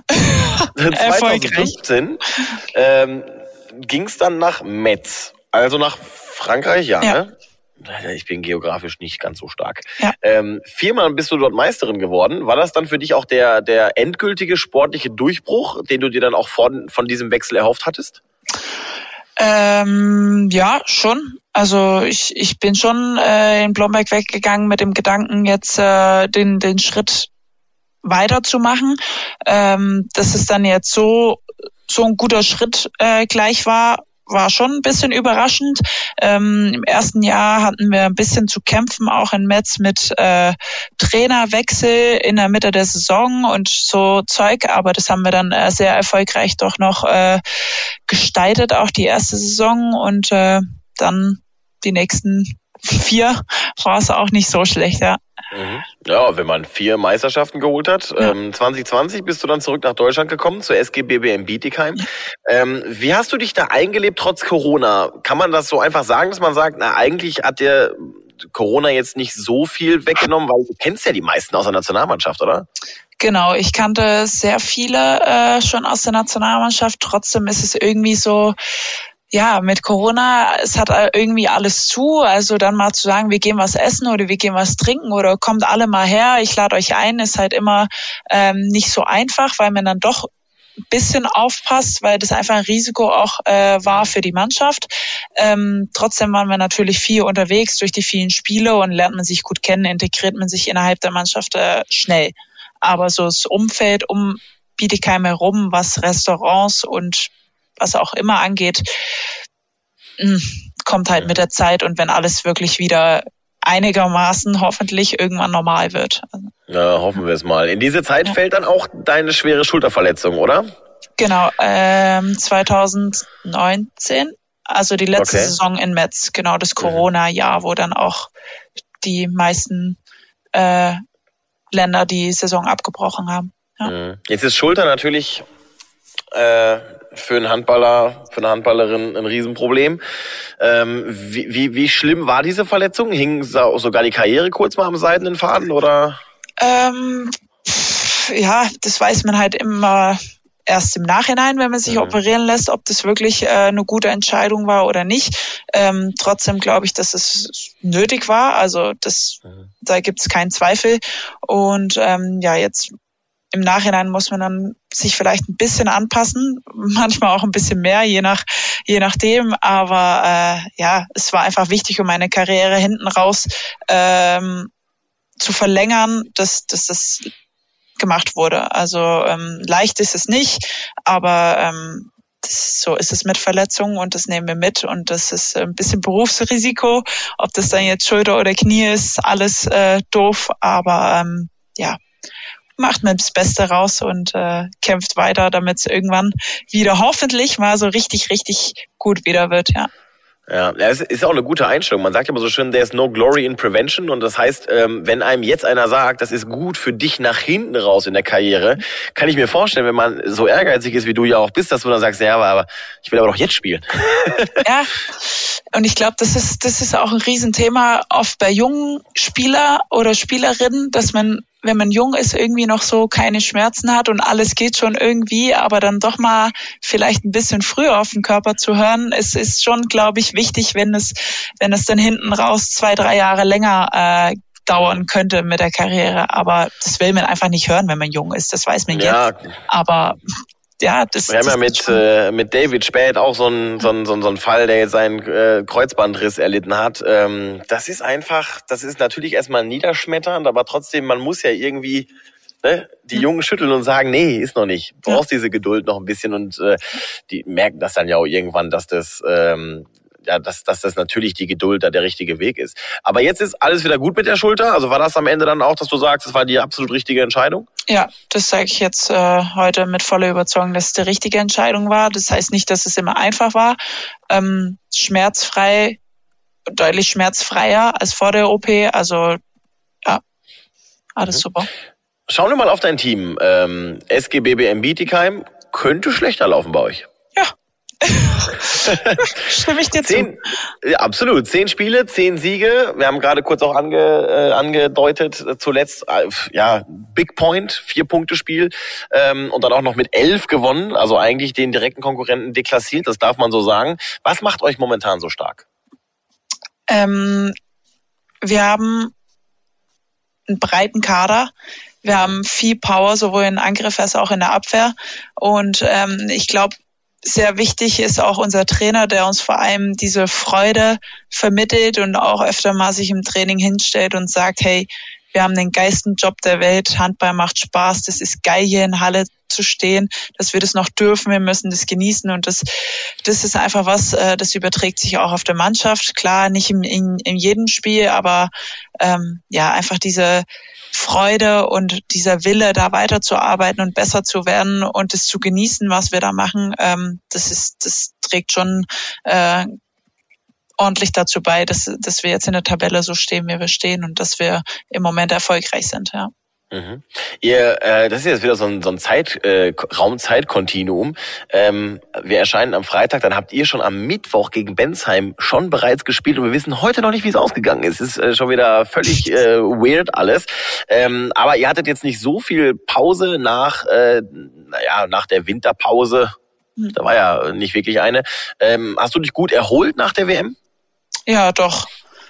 2015 ging es dann nach Metz, also nach Frankreich, ne? Ich bin geografisch nicht ganz so stark. Ja. 4-mal bist du dort Meisterin geworden. War das dann für dich auch der endgültige sportliche Durchbruch, den du dir dann auch von diesem Wechsel erhofft hattest? Ja, schon. Also ich bin schon in Blomberg weggegangen mit dem Gedanken, jetzt den Schritt weiterzumachen. Dass es dann jetzt so ein guter Schritt gleich war schon ein bisschen überraschend. Im ersten Jahr hatten wir ein bisschen zu kämpfen, auch in Metz mit Trainerwechsel in der Mitte der Saison und so Zeug, aber das haben wir dann sehr erfolgreich doch noch gestaltet, auch die erste Saison, und dann die nächsten 4 war es auch nicht so schlecht, ja. Ja, wenn man 4 Meisterschaften geholt hat. Ja. 2020 bist du dann zurück nach Deutschland gekommen, zur SG BBM Bietigheim. Wie hast du dich da eingelebt trotz Corona? Kann man das so einfach sagen, dass man sagt, na, eigentlich hat dir Corona jetzt nicht so viel weggenommen, weil du kennst ja die meisten aus der Nationalmannschaft, oder? Genau, ich kannte sehr viele schon aus der Nationalmannschaft. Trotzdem ist es irgendwie so, ja, mit Corona, es hat irgendwie alles zu, also dann mal zu sagen, wir gehen was essen oder wir gehen was trinken oder kommt alle mal her, ich lade euch ein, ist halt immer nicht so einfach, weil man dann doch ein bisschen aufpasst, weil das einfach ein Risiko auch war für die Mannschaft. Trotzdem waren wir natürlich viel unterwegs durch die vielen Spiele und lernt man sich gut kennen, integriert man sich innerhalb der Mannschaft schnell. Aber so das Umfeld um Bietigheim herum, was Restaurants und was auch immer angeht, kommt halt mit der Zeit und wenn alles wirklich wieder einigermaßen hoffentlich irgendwann normal wird. Ja, hoffen wir es mal. In diese Zeit fällt dann auch deine schwere Schulterverletzung, oder? Genau, 2019, also die letzte Saison in Metz, genau das Corona-Jahr, wo dann auch die meisten Länder die Saison abgebrochen haben. Ja. Jetzt ist Schulter natürlich für einen Handballer, für eine Handballerin ein Riesenproblem. Wie schlimm war diese Verletzung? Hing sogar die Karriere kurz mal am seidenen Faden, oder? Ja, das weiß man halt immer erst im Nachhinein, wenn man sich operieren lässt, ob das wirklich eine gute Entscheidung war oder nicht. Trotzdem glaube ich, dass es nötig war. Also da gibt es keinen Zweifel. Und ja, jetzt im Nachhinein muss man dann sich vielleicht ein bisschen anpassen, manchmal auch ein bisschen mehr, je nachdem. Aber ja, es war einfach wichtig, um meine Karriere hinten raus zu verlängern, dass das gemacht wurde. Also leicht ist es nicht, aber so ist es mit Verletzungen und das nehmen wir mit und das ist ein bisschen Berufsrisiko. Ob das dann jetzt Schulter oder Knie ist, alles doof, aber ja, macht man das Beste raus und kämpft weiter, damit es irgendwann wieder hoffentlich mal so richtig, richtig gut wieder wird, ja. Ja, es ist auch eine gute Einstellung. Man sagt ja immer so schön, there's no glory in prevention. Und das heißt, wenn einem jetzt einer sagt, das ist gut für dich nach hinten raus in der Karriere, kann ich mir vorstellen, wenn man so ehrgeizig ist, wie du ja auch bist, dass du dann sagst, ja, aber ich will aber doch jetzt spielen. Ja, und ich glaube, das ist auch ein Riesenthema oft bei jungen Spieler oder Spielerinnen, dass man, wenn man jung ist, irgendwie noch so keine Schmerzen hat und alles geht schon irgendwie, aber dann doch mal vielleicht ein bisschen früher auf den Körper zu hören. Es ist schon, glaube ich, wichtig, wenn es dann hinten raus 2-3 Jahre länger dauern könnte mit der Karriere. Aber das will man einfach nicht hören, wenn man jung ist. Das weiß man jetzt. Aber ja, wir haben ja mit David Späth auch so einen Fall, der jetzt seinen Kreuzbandriss erlitten hat. Das ist natürlich erstmal niederschmetternd, aber trotzdem, man muss ja irgendwie die Jungen schütteln und sagen, nee, ist noch nicht. Du brauchst diese Geduld noch ein bisschen und die merken das dann ja auch irgendwann, dass das dass das natürlich die Geduld da der richtige Weg ist. Aber jetzt ist alles wieder gut mit der Schulter? Also war das am Ende dann auch, dass du sagst, das war die absolut richtige Entscheidung? Ja, das sage ich jetzt heute mit voller Überzeugung, dass es die richtige Entscheidung war. Das heißt nicht, dass es immer einfach war. Schmerzfrei, deutlich schmerzfreier als vor der OP. Also ja, alles super. Schauen wir mal auf dein Team. SG BBM Bietigheim könnte schlechter laufen bei euch. Ja. Stimme ich dir zu. Ja, absolut. 10 Spiele, 10 Siege. Wir haben gerade kurz auch angedeutet, zuletzt, Big Point, 4-Punkte-Spiel, und dann auch noch mit 11 gewonnen. Also eigentlich den direkten Konkurrenten deklassiert, das darf man so sagen. Was macht euch momentan so stark? Wir haben einen breiten Kader. Wir haben viel Power, sowohl in Angriff als auch in der Abwehr. Und ich glaube, sehr wichtig ist auch unser Trainer, der uns vor allem diese Freude vermittelt und auch öfter mal sich im Training hinstellt und sagt, hey, wir haben den geilsten Job der Welt. Handball macht Spaß. Das ist geil, hier in Halle zu stehen, dass wir das noch dürfen. Wir müssen das genießen und das ist einfach was, das überträgt sich auch auf der Mannschaft. Klar, nicht in jedem Spiel, aber einfach diese Freude und dieser Wille, da weiterzuarbeiten und besser zu werden und es zu genießen, was wir da machen, das trägt schon ordentlich dazu bei, dass wir jetzt in der Tabelle so stehen, wie wir stehen und dass wir im Moment erfolgreich sind, ja. Mhm. Das ist jetzt wieder so ein Raum-Zeit-Kontinuum. Wir erscheinen am Freitag, dann habt ihr schon am Mittwoch gegen Bensheim schon bereits gespielt und wir wissen heute noch nicht, wie es ausgegangen ist. Es ist schon wieder völlig weird alles. Aber ihr hattet jetzt nicht so viel Pause nach der Winterpause. Da war ja nicht wirklich eine. Hast du dich gut erholt nach der WM? Ja, doch.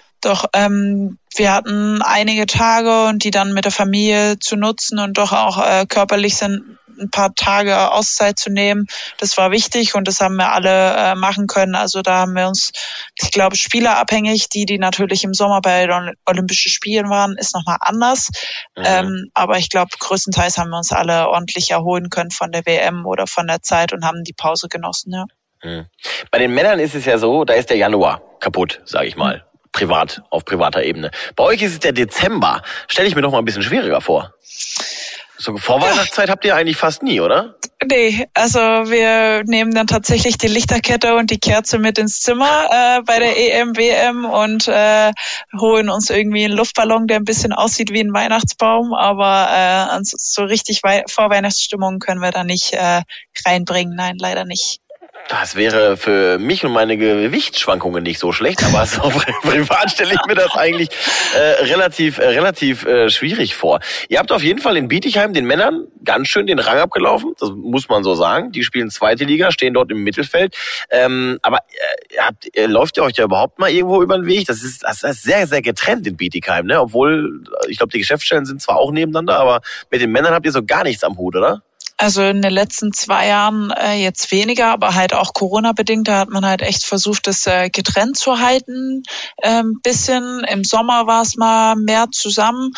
Wir hatten einige Tage und die dann mit der Familie zu nutzen und doch auch körperlich sind ein paar Tage Auszeit zu nehmen. Das war wichtig und das haben wir alle machen können. Also da haben wir uns, ich glaube, spielerabhängig, die natürlich im Sommer bei den Olympischen Spielen waren, ist nochmal anders. Aber ich glaube, größtenteils haben wir uns alle ordentlich erholen können von der WM oder von der Zeit und haben die Pause genossen, ja. Bei den Männern ist es ja so, da ist der Januar kaputt, sage ich mal. Privat, auf privater Ebene. Bei euch ist es der Dezember. Stelle ich mir doch mal ein bisschen schwieriger vor. So Vorweihnachtszeit habt ihr eigentlich fast nie, oder? Nee, also wir nehmen dann tatsächlich die Lichterkette und die Kerze mit ins Zimmer bei der EM, WM und holen uns irgendwie einen Luftballon, der ein bisschen aussieht wie ein Weihnachtsbaum, aber so richtig Vorweihnachtsstimmung können wir da nicht reinbringen. Nein, leider nicht. Das wäre für mich und meine Gewichtsschwankungen nicht so schlecht, aber so privat stelle ich mir das eigentlich relativ schwierig vor. Ihr habt auf jeden Fall in Bietigheim den Männern ganz schön den Rang abgelaufen, das muss man so sagen. Die spielen zweite Liga, stehen dort im Mittelfeld. Aber läuft ihr euch da überhaupt mal irgendwo über den Weg? Das ist sehr, sehr getrennt in Bietigheim, ne? Obwohl, ich glaube, die Geschäftsstellen sind zwar auch nebeneinander, aber mit den Männern habt ihr so gar nichts am Hut, oder? Also in den letzten 2 Jahren jetzt weniger, aber halt auch Corona-bedingt, da hat man halt echt versucht, das getrennt zu halten. Bisschen im Sommer war es mal mehr zusammen.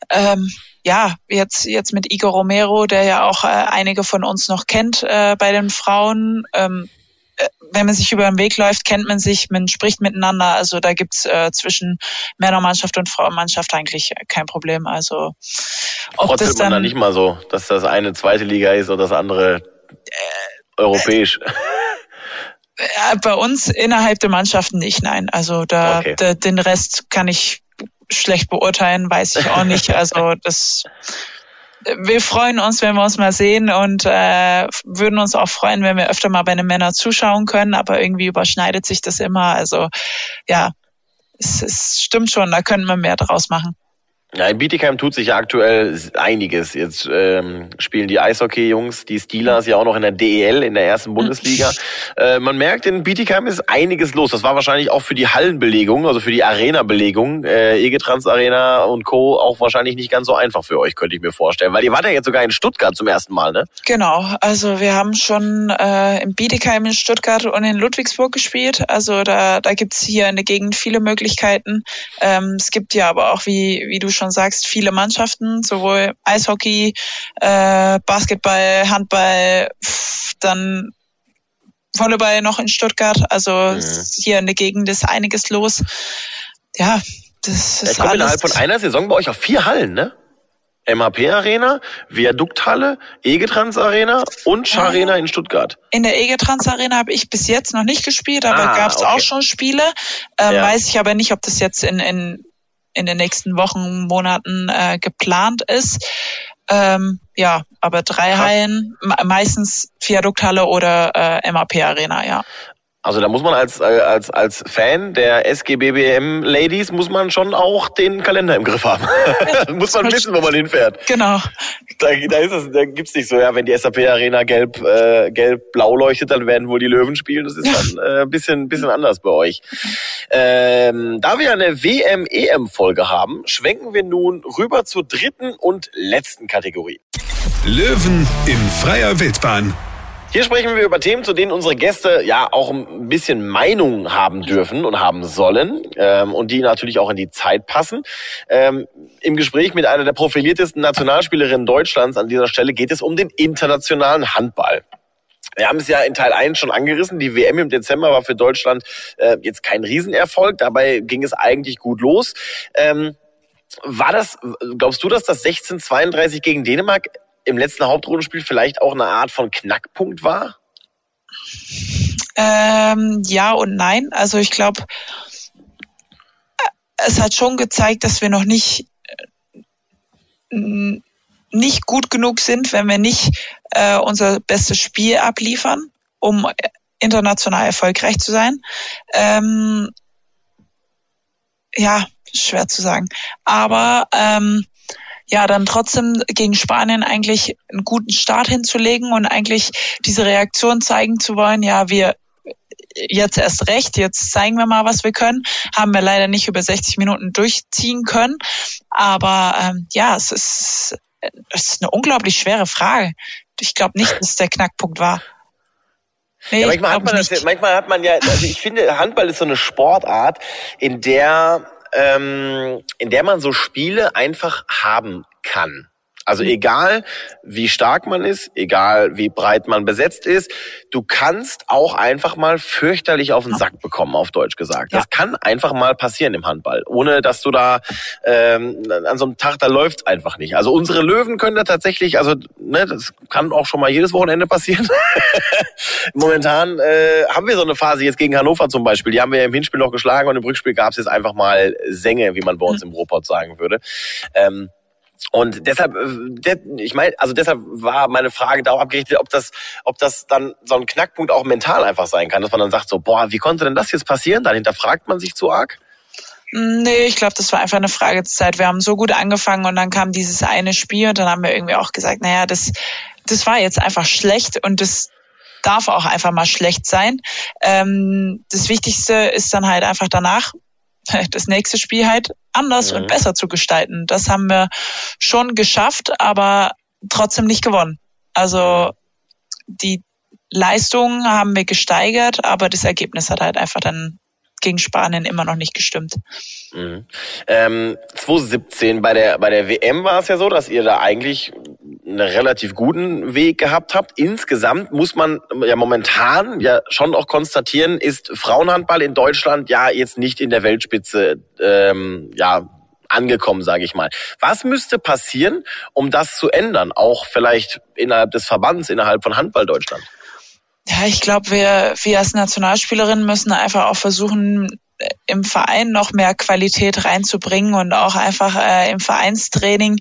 Jetzt mit Igor Romero, der ja auch einige von uns noch kennt bei den Frauen. Wenn man sich über den Weg läuft, kennt man sich, man spricht miteinander. Also da gibt's zwischen Männermannschaft und Frauenmannschaft eigentlich kein Problem. Also trotzdem man da nicht mal so, dass das eine zweite Liga ist oder das andere europäisch. Bei uns innerhalb der Mannschaften nicht, nein. Also den Rest kann ich schlecht beurteilen, weiß ich auch nicht. Also wir freuen uns, wenn wir uns mal sehen und würden uns auch freuen, wenn wir öfter mal bei den Männern zuschauen können, aber irgendwie überschneidet sich das immer. Also ja, es stimmt schon, da können wir mehr draus machen. Ja, in Bietigheim tut sich ja aktuell einiges. Jetzt spielen die Eishockey-Jungs, die Steelers ja auch noch in der DEL, in der ersten Bundesliga. Man merkt, in Bietigheim ist einiges los. Das war wahrscheinlich auch für die Hallenbelegung, also für die Arena-Belegung, Egetrans Arena und Co. auch wahrscheinlich nicht ganz so einfach für euch, könnte ich mir vorstellen. Weil ihr wart ja jetzt sogar in Stuttgart zum ersten Mal, ne? Genau, also wir haben schon in Bietigheim, in Stuttgart und in Ludwigsburg gespielt. Also da gibt's hier in der Gegend viele Möglichkeiten. Es gibt ja aber auch, wie du schon sagst, viele Mannschaften, sowohl Eishockey, Basketball, Handball, dann Volleyball noch in Stuttgart. Also hier in der Gegend ist einiges los. Ja, das ist alles. Innerhalb von einer Saison bei euch auf 4 Hallen, ne? MHP Arena, Viadukthalle, Egetrans Arena und Scharena in Stuttgart. In der Egetrans Arena habe ich bis jetzt noch nicht gespielt, aber gab es auch schon Spiele. Weiß ich aber nicht, ob das jetzt in den nächsten Wochen, Monaten geplant ist. Aber 3 Hallen, meistens Viadukthalle oder MAP Arena, ja. Also da muss man als Fan der SGBBM Ladies muss man schon auch den Kalender im Griff haben. Muss man wissen, wo man hinfährt. Genau. Da gibt's nicht so, ja, wenn die SAP Arena gelb-blau leuchtet, dann werden wohl die Löwen spielen. Das ist dann ein bisschen anders bei euch. Da wir eine WM-EM-Folge haben, schwenken wir nun rüber zur 3. und letzten Kategorie. Löwen in freier Wildbahn. Hier sprechen wir über Themen, zu denen unsere Gäste ja auch ein bisschen Meinung haben dürfen und haben sollen und die natürlich auch in die Zeit passen. Im Gespräch mit einer der profiliertesten Nationalspielerinnen Deutschlands an dieser Stelle geht es um den internationalen Handball. Wir haben es ja in Teil 1 schon angerissen. Die WM im Dezember war für Deutschland jetzt kein Riesenerfolg. Dabei ging es eigentlich gut los. Glaubst du, dass das 16:32 gegen Dänemark im letzten Hauptrundenspiel vielleicht auch eine Art von Knackpunkt war? Ja und nein. Also ich glaube, es hat schon gezeigt, dass wir noch nicht gut genug sind, wenn wir nicht unser bestes Spiel abliefern, um international erfolgreich zu sein. Ja, schwer zu sagen. Aber dann trotzdem gegen Spanien eigentlich einen guten Start hinzulegen und eigentlich diese Reaktion zeigen zu wollen, ja, wir jetzt erst recht, jetzt zeigen wir mal, was wir können. Haben wir leider nicht über 60 Minuten durchziehen können. Aber es ist eine unglaublich schwere Frage. Ich glaube nicht, dass der Knackpunkt war. Nee, ja, manchmal hat man ja, also ich finde, Handball ist so eine Sportart, in der man so Spiele einfach haben kann. Also egal, wie stark man ist, egal, wie breit man besetzt ist, du kannst auch einfach mal fürchterlich auf den Sack bekommen, auf Deutsch gesagt. Das kann einfach mal passieren im Handball, ohne dass du da an so einem Tag, da läuft's einfach nicht. Also unsere Löwen können da tatsächlich, das kann auch schon mal jedes Wochenende passieren. Momentan haben wir so eine Phase jetzt gegen Hannover zum Beispiel, die haben wir ja im Hinspiel noch geschlagen und im Rückspiel gab's jetzt einfach mal Sänge, wie man bei uns im Ruhrpott sagen würde. Und deshalb war meine Frage darauf abgerichtet, ob das dann so ein Knackpunkt auch mental einfach sein kann, dass man dann sagt so, wie konnte denn das jetzt passieren? Dann hinterfragt man sich zu arg? Nee, ich glaube, das war einfach eine Frage der Zeit. Wir haben so gut angefangen und dann kam dieses eine Spiel und dann haben wir irgendwie auch gesagt, naja, das war jetzt einfach schlecht und das darf auch einfach mal schlecht sein. Das Wichtigste ist dann halt einfach danach, das nächste Spiel halt anders und besser zu gestalten. Das haben wir schon geschafft, aber trotzdem nicht gewonnen. Also die Leistung haben wir gesteigert, aber das Ergebnis hat halt einfach dann gegen Spanien immer noch nicht gestimmt. 2017 bei der WM war es ja so, dass ihr da eigentlich einen relativ guten Weg gehabt habt. Insgesamt muss man ja momentan ja schon auch konstatieren, ist Frauenhandball in Deutschland ja jetzt nicht in der Weltspitze angekommen, sage ich mal. Was müsste passieren, um das zu ändern? Auch vielleicht innerhalb des Verbands, innerhalb von Handball Deutschland? Ja, ich glaube, wir als Nationalspielerinnen müssen einfach auch versuchen, im Verein noch mehr Qualität reinzubringen und auch einfach im Vereinstraining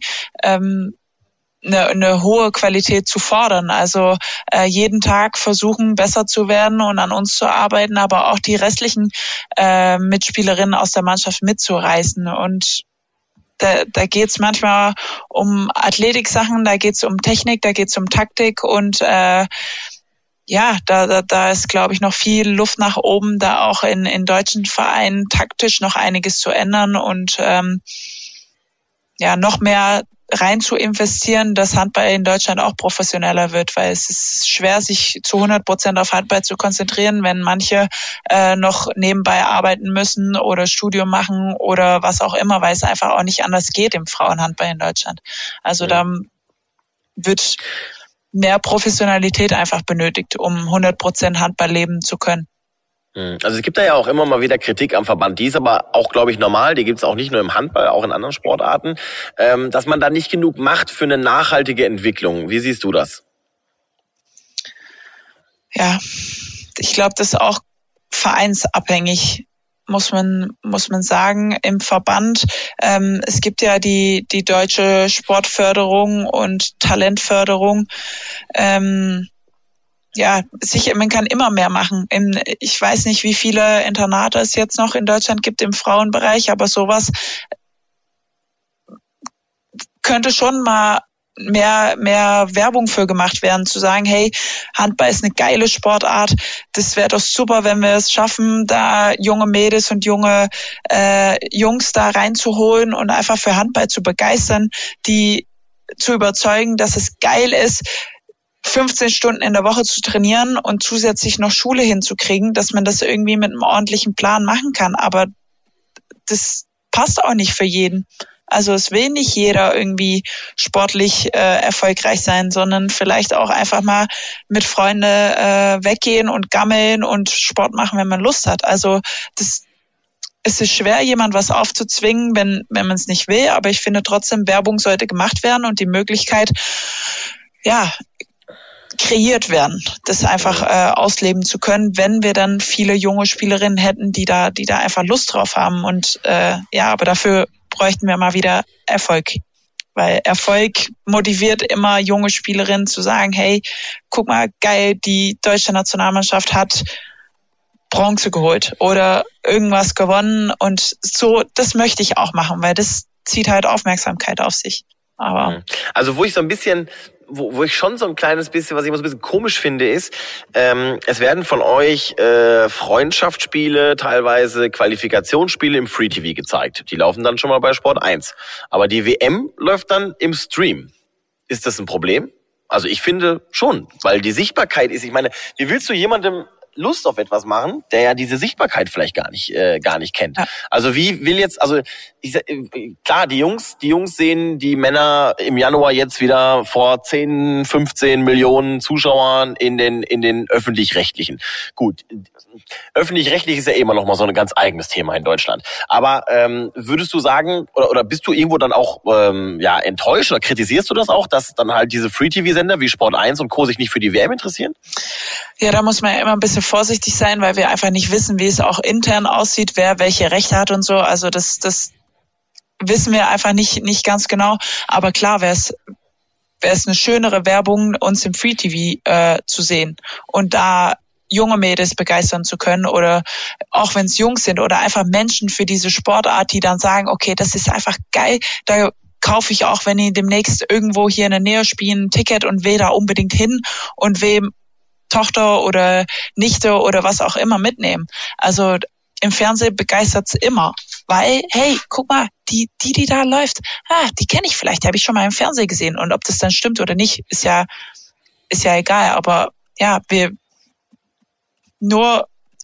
eine hohe Qualität zu fordern. Also jeden Tag versuchen, besser zu werden und an uns zu arbeiten, aber auch die restlichen Mitspielerinnen aus der Mannschaft mitzureißen. Und da geht's manchmal um Athletiksachen, da geht's um Technik, da geht's um Taktik und da ist, glaube ich, noch viel Luft nach oben, da auch in deutschen Vereinen taktisch noch einiges zu ändern und noch mehr rein zu investieren, dass Handball in Deutschland auch professioneller wird, weil es ist schwer, sich zu 100% auf Handball zu konzentrieren, wenn manche noch nebenbei arbeiten müssen oder Studium machen oder was auch immer, weil es einfach auch nicht anders geht im Frauenhandball in Deutschland. Also da wird mehr Professionalität einfach benötigt, um 100% Handball leben zu können. Also es gibt da ja auch immer mal wieder Kritik am Verband. Die ist aber auch, glaube ich, normal. Die gibt es auch nicht nur im Handball, auch in anderen Sportarten, dass man da nicht genug macht für eine nachhaltige Entwicklung. Wie siehst du das? Ja, ich glaube, das ist auch vereinsabhängig, muss man sagen, im Verband. Es gibt ja die deutsche Sportförderung und Talentförderung. Man kann immer mehr machen. Ich weiß nicht, wie viele Internate es jetzt noch in Deutschland gibt im Frauenbereich, aber sowas könnte schon mal mehr Werbung für gemacht werden, zu sagen, hey, Handball ist eine geile Sportart, das wäre doch super, wenn wir es schaffen, da junge Mädels und junge Jungs da reinzuholen und einfach für Handball zu begeistern, die zu überzeugen, dass es geil ist, 15 Stunden in der Woche zu trainieren und zusätzlich noch Schule hinzukriegen, dass man das irgendwie mit einem ordentlichen Plan machen kann. Aber das passt auch nicht für jeden. Also es will nicht jeder irgendwie sportlich erfolgreich sein, sondern vielleicht auch einfach mal mit Freunden weggehen und gammeln und Sport machen, wenn man Lust hat. Also es ist schwer, jemand was aufzuzwingen, wenn man es nicht will. Aber ich finde trotzdem, Werbung sollte gemacht werden und die Möglichkeit, kreiert werden, das einfach ausleben zu können, wenn wir dann viele junge Spielerinnen hätten, die da einfach Lust drauf haben. Und aber dafür bräuchten wir mal wieder Erfolg. Weil Erfolg motiviert immer junge Spielerinnen zu sagen, hey, guck mal, geil, die deutsche Nationalmannschaft hat Bronze geholt oder irgendwas gewonnen. Und so, das möchte ich auch machen, weil das zieht halt Aufmerksamkeit auf sich. Aber also wo ich so ein bisschen, wo ich schon so ein kleines bisschen, was ich immer so ein bisschen komisch finde, ist, es werden von euch Freundschaftsspiele, teilweise Qualifikationsspiele im Free TV gezeigt. Die laufen dann schon mal bei Sport 1. Aber die WM läuft dann im Stream. Ist das ein Problem? Also ich finde schon, weil die Sichtbarkeit ist, ich meine, wie willst du jemandem Lust auf etwas machen, der ja diese Sichtbarkeit vielleicht gar nicht kennt. Ja. Also wie will jetzt, also klar, die Jungs sehen die Männer im Januar jetzt wieder vor 10, 15 Millionen Zuschauern in den öffentlich-rechtlichen. Gut, öffentlich-rechtlich ist ja immer noch mal so ein ganz eigenes Thema in Deutschland. Aber würdest du sagen, oder bist du irgendwo dann auch enttäuscht oder kritisierst du das auch, dass dann halt diese Free-TV-Sender wie Sport 1 und Co. sich nicht für die WM interessieren? Ja, da muss man ja immer ein bisschen vorsichtig sein, weil wir einfach nicht wissen, wie es auch intern aussieht, wer welche Rechte hat und so. Also das wissen wir einfach nicht ganz genau. Aber klar wäre es eine schönere Werbung, uns im Free TV zu sehen und da junge Mädels begeistern zu können oder auch wenn es Jungs sind oder einfach Menschen für diese Sportart, die dann sagen, okay, das ist einfach geil, da kaufe ich auch, wenn die demnächst irgendwo hier in der Nähe spielen, ein Ticket und will da unbedingt hin und will Tochter oder Nichte oder was auch immer mitnehmen. Also im Fernsehen begeistert's immer, weil, hey, guck mal, die da läuft, die kenne ich vielleicht, die habe ich schon mal im Fernsehen gesehen. Und ob das dann stimmt oder nicht, ist ja egal. Aber ja, wir nur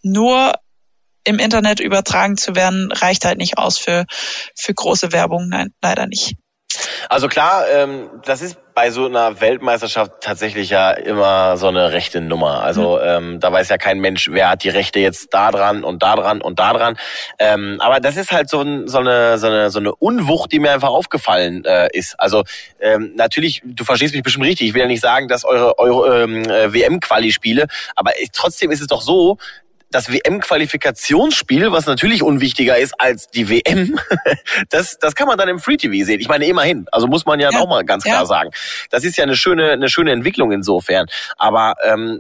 im Internet übertragen zu werden, reicht halt nicht aus für große Werbung. Nein, leider nicht. Also klar, das ist bei so einer Weltmeisterschaft tatsächlich ja immer so eine rechte Nummer. Also da weiß ja kein Mensch, wer hat die Rechte jetzt da dran und da dran und da dran. Aber das ist halt so eine Unwucht, die mir einfach aufgefallen ist. Also natürlich, du verstehst mich bestimmt richtig. Ich will ja nicht sagen, dass eure WM-Quali-Spiele, aber trotzdem ist es doch so, das WM-Qualifikationsspiel, was natürlich unwichtiger ist als die WM, das kann man dann im Free-TV sehen. Ich meine, immerhin. Also muss man ja auch mal ganz klar sagen. Das ist ja eine schöne Entwicklung insofern. Aber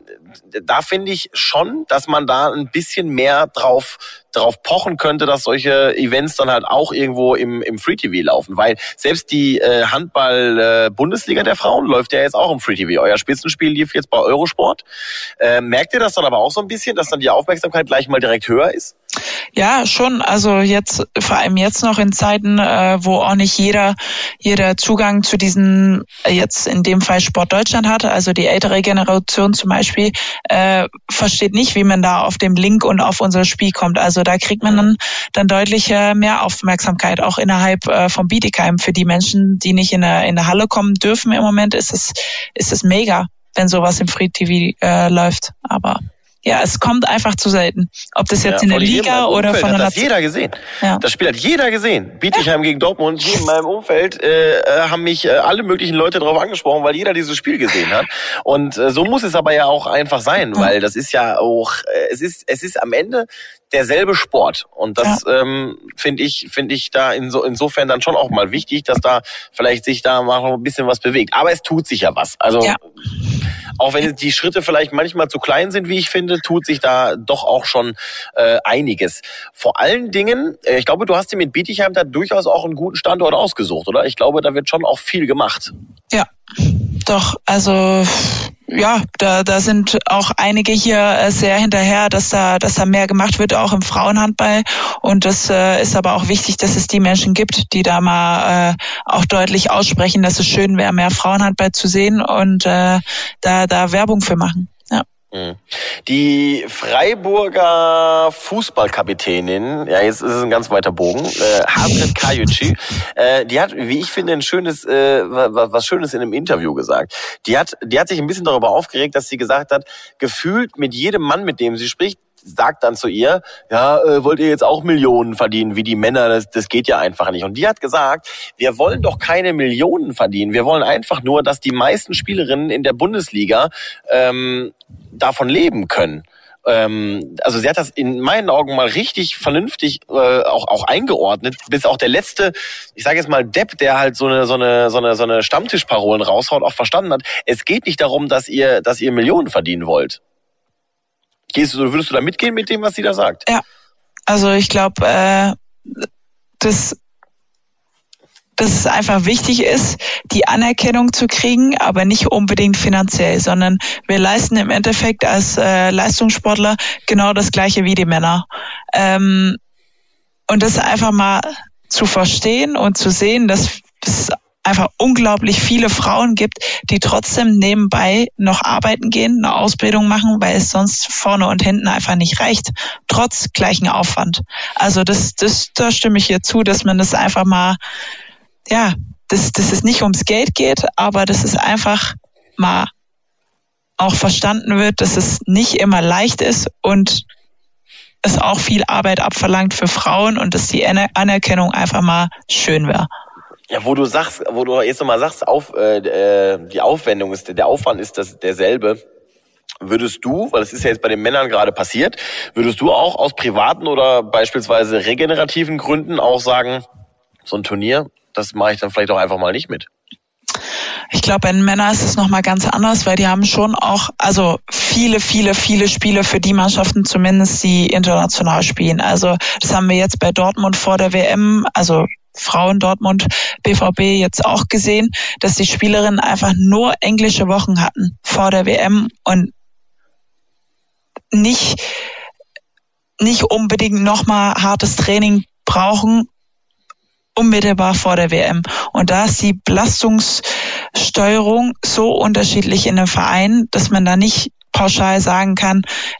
da finde ich schon, dass man da ein bisschen mehr drauf pochen könnte, dass solche Events dann halt auch irgendwo im Free-TV laufen. Weil selbst die Handball-Bundesliga der Frauen läuft ja jetzt auch im Free-TV. Euer Spitzenspiel lief jetzt bei Eurosport. Merkt ihr das dann aber auch so ein bisschen, dass dann die Aufmerksamkeit gleich mal direkt höher ist? Ja, schon. Also jetzt, vor allem jetzt noch in Zeiten, wo auch nicht jeder Zugang zu diesen, jetzt in dem Fall Sport Deutschland hat, also die ältere Generation zum Beispiel, versteht nicht, wie man da auf dem Link und auf unser Spiel kommt. Also da kriegt man dann deutlich mehr Aufmerksamkeit, auch innerhalb vom Bietigheim. Für die Menschen, die nicht in der Halle kommen dürfen im Moment, ist es mega, wenn sowas im Free TV läuft. Aber ja, es kommt einfach zu selten. Ob das jetzt in der Liga oder von der Nation. Das hat jeder gesehen. Ja. Das Spiel hat jeder gesehen. Bietigheim gegen Dortmund. Hier in meinem Umfeld haben mich alle möglichen Leute darauf angesprochen, weil jeder dieses Spiel gesehen hat. Und so muss es aber ja auch einfach sein, weil das ist ja auch, es ist am Ende derselbe Sport. Und das finde ich da insofern dann schon auch mal wichtig, dass da vielleicht sich da mal ein bisschen was bewegt. Aber es tut sich ja was. Also auch wenn die Schritte vielleicht manchmal zu klein sind, wie ich finde, tut sich da doch auch schon einiges. Vor allen Dingen, ich glaube, du hast dir mit Bietigheim da durchaus auch einen guten Standort ausgesucht, oder? Ich glaube, da wird schon auch viel gemacht. Ja, doch. Also ja, da sind auch einige hier sehr hinterher, dass da mehr gemacht wird, auch im Frauenhandball. Und das ist aber auch wichtig, dass es die Menschen gibt, die da mal auch deutlich aussprechen, dass es schön wäre, mehr Frauenhandball zu sehen und da Werbung für machen. Ja. Die Freiburger Fußballkapitänin, ja, jetzt ist es ein ganz weiter Bogen, Hasret Kayuci, die hat, wie ich finde, ein schönes, was Schönes in einem Interview gesagt. Die hat sich ein bisschen darüber aufgeregt, dass sie gesagt hat, gefühlt mit jedem Mann, mit dem sie spricht, sagt dann zu ihr, ja, wollt ihr jetzt auch Millionen verdienen wie die Männer, das geht ja einfach nicht. Und die hat gesagt, wir wollen doch keine Millionen verdienen, wir wollen einfach nur, dass die meisten Spielerinnen in der Bundesliga davon leben können. Also sie hat das in meinen Augen mal richtig vernünftig auch eingeordnet, bis auch der letzte, ich sage jetzt mal Depp, der halt so eine Stammtischparolen raushaut, auch verstanden hat, es geht nicht darum, dass ihr Millionen verdienen wollt. Würdest du da mitgehen mit dem, was sie da sagt? Ja, also ich glaube, dass es einfach wichtig ist, die Anerkennung zu kriegen, aber nicht unbedingt finanziell, sondern wir leisten im Endeffekt als Leistungssportler genau das Gleiche wie die Männer. Und das einfach mal zu verstehen und zu sehen, dass es einfach unglaublich viele Frauen gibt, die trotzdem nebenbei noch arbeiten gehen, eine Ausbildung machen, weil es sonst vorne und hinten einfach nicht reicht, trotz gleichen Aufwand. Also da stimme ich hier zu, dass man das einfach mal, ja, dass es nicht ums Geld geht, aber dass es einfach mal auch verstanden wird, dass es nicht immer leicht ist und es auch viel Arbeit abverlangt für Frauen und dass die Anerkennung einfach mal schön wäre. Ja, wo du jetzt nochmal sagst, die Aufwendung der Aufwand ist derselbe. Würdest du, weil das ist ja jetzt bei den Männern gerade passiert, würdest du auch aus privaten oder beispielsweise regenerativen Gründen auch sagen, so ein Turnier, das mache ich dann vielleicht auch einfach mal nicht mit? Ich glaube, bei den Männern ist es nochmal ganz anders, weil die haben schon auch, also viele Spiele für die Mannschaften zumindest, die international spielen. Also das haben wir jetzt bei Dortmund vor der WM, also Frauen Dortmund, BVB jetzt auch gesehen, dass die Spielerinnen einfach nur englische Wochen hatten vor der WM und nicht unbedingt nochmal hartes Training brauchen, unmittelbar vor der WM. Und da ist die Belastungssteuerung so unterschiedlich in den Vereinen, dass man da nicht pauschal sagen kann,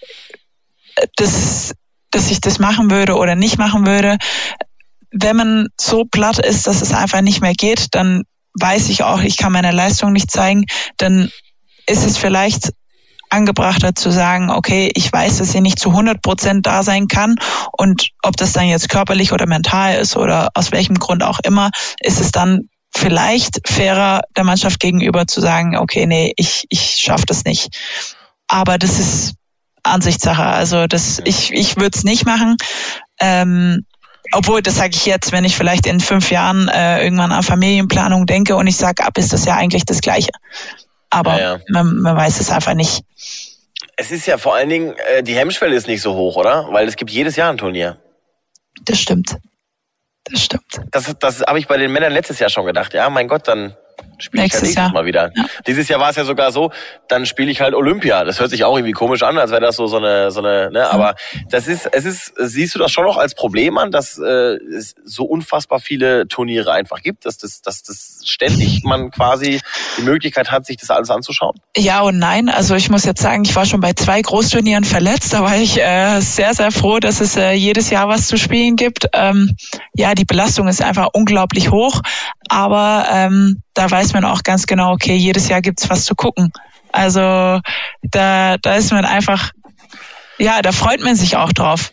dass ich das machen würde oder nicht machen würde. Wenn man so platt ist, dass es einfach nicht mehr geht, dann weiß ich auch, ich kann meine Leistung nicht zeigen, dann ist es vielleicht angebrachter zu sagen, okay, ich weiß, dass ich nicht zu 100% da sein kann und ob das dann jetzt körperlich oder mental ist oder aus welchem Grund auch immer, ist es dann vielleicht fairer der Mannschaft gegenüber zu sagen, okay, nee, ich schaffe das nicht. Aber das ist Ansichtssache. Also ich würde es nicht machen. Obwohl, das sage ich jetzt, wenn ich vielleicht in 5 Jahren irgendwann an Familienplanung denke und ich sage, ab ist das ja eigentlich das Gleiche. Aber ja. Man weiß es einfach nicht. Es ist ja vor allen Dingen, die Hemmschwelle ist nicht so hoch, oder? Weil es gibt jedes Jahr ein Turnier. Das stimmt. Das habe ich bei den Männern letztes Jahr schon gedacht. Ja, mein Gott, dann spiele ich ja nächstes Mal wieder. Ja. Dieses Jahr war es ja sogar so, dann spiele ich halt Olympia. Das hört sich auch irgendwie komisch an, als wäre das so eine, ne, aber siehst du das schon noch als Problem an, dass es so unfassbar viele Turniere einfach gibt, dass das ständig man quasi die Möglichkeit hat, sich das alles anzuschauen? Ja und nein. Also ich muss jetzt sagen, ich war schon bei 2 Großturnieren verletzt, da war ich sehr, sehr froh, dass es jedes Jahr was zu spielen gibt. Ja, die Belastung ist einfach unglaublich hoch, aber da weiß man auch ganz genau, okay, jedes Jahr gibt's was zu gucken. Also da ist man einfach, ja, da freut man sich auch drauf.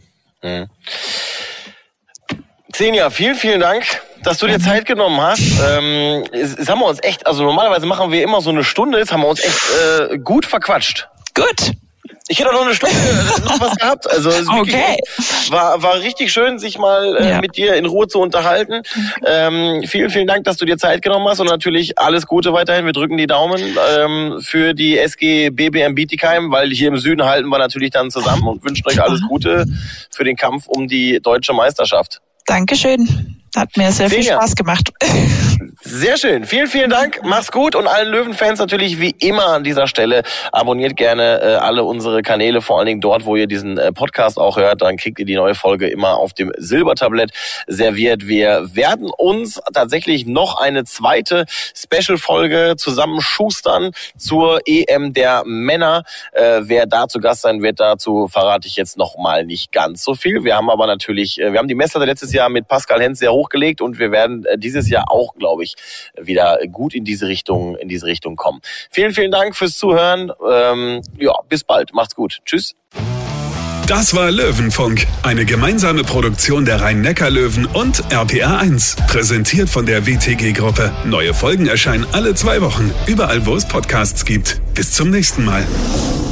Xenia, vielen Dank, dass du dir Zeit genommen hast. Jetzt haben wir uns echt, also normalerweise machen wir immer so eine Stunde, jetzt haben wir uns echt gut verquatscht. Gut. Ich hätte auch noch eine Stunde noch was gehabt. Also es okay. War richtig schön, sich mal mit dir in Ruhe zu unterhalten. Vielen Dank, dass du dir Zeit genommen hast und natürlich alles Gute weiterhin. Wir drücken die Daumen für die SG BBM Bietigheim, weil hier im Süden halten wir natürlich dann zusammen und wünschen euch alles Gute für den Kampf um die deutsche Meisterschaft. Dankeschön. Hat mir sehr viel Spaß gemacht. Sehr schön. Vielen, vielen Dank. Mach's gut und allen Löwenfans natürlich wie immer an dieser Stelle. Abonniert gerne alle unsere Kanäle, vor allen Dingen dort, wo ihr diesen Podcast auch hört. Dann kriegt ihr die neue Folge immer auf dem Silbertablett serviert. Wir werden uns tatsächlich noch eine zweite Special-Folge zusammenschustern zur EM der Männer. Wer da zu Gast sein wird, dazu verrate ich jetzt noch mal nicht ganz so viel. Wir haben aber natürlich, wir haben die Messlatte letztes Jahr mit Pascal Hens sehr hochgelegt und wir werden dieses Jahr auch, glaube ich, wieder gut in diese Richtung kommen. Vielen, vielen Dank fürs Zuhören. Bis bald. Macht's gut. Tschüss. Das war Löwenfunk, eine gemeinsame Produktion der Rhein-Neckar-Löwen und RPR1. Präsentiert von der WTG-Gruppe. Neue Folgen erscheinen alle 2 Wochen, überall wo es Podcasts gibt. Bis zum nächsten Mal.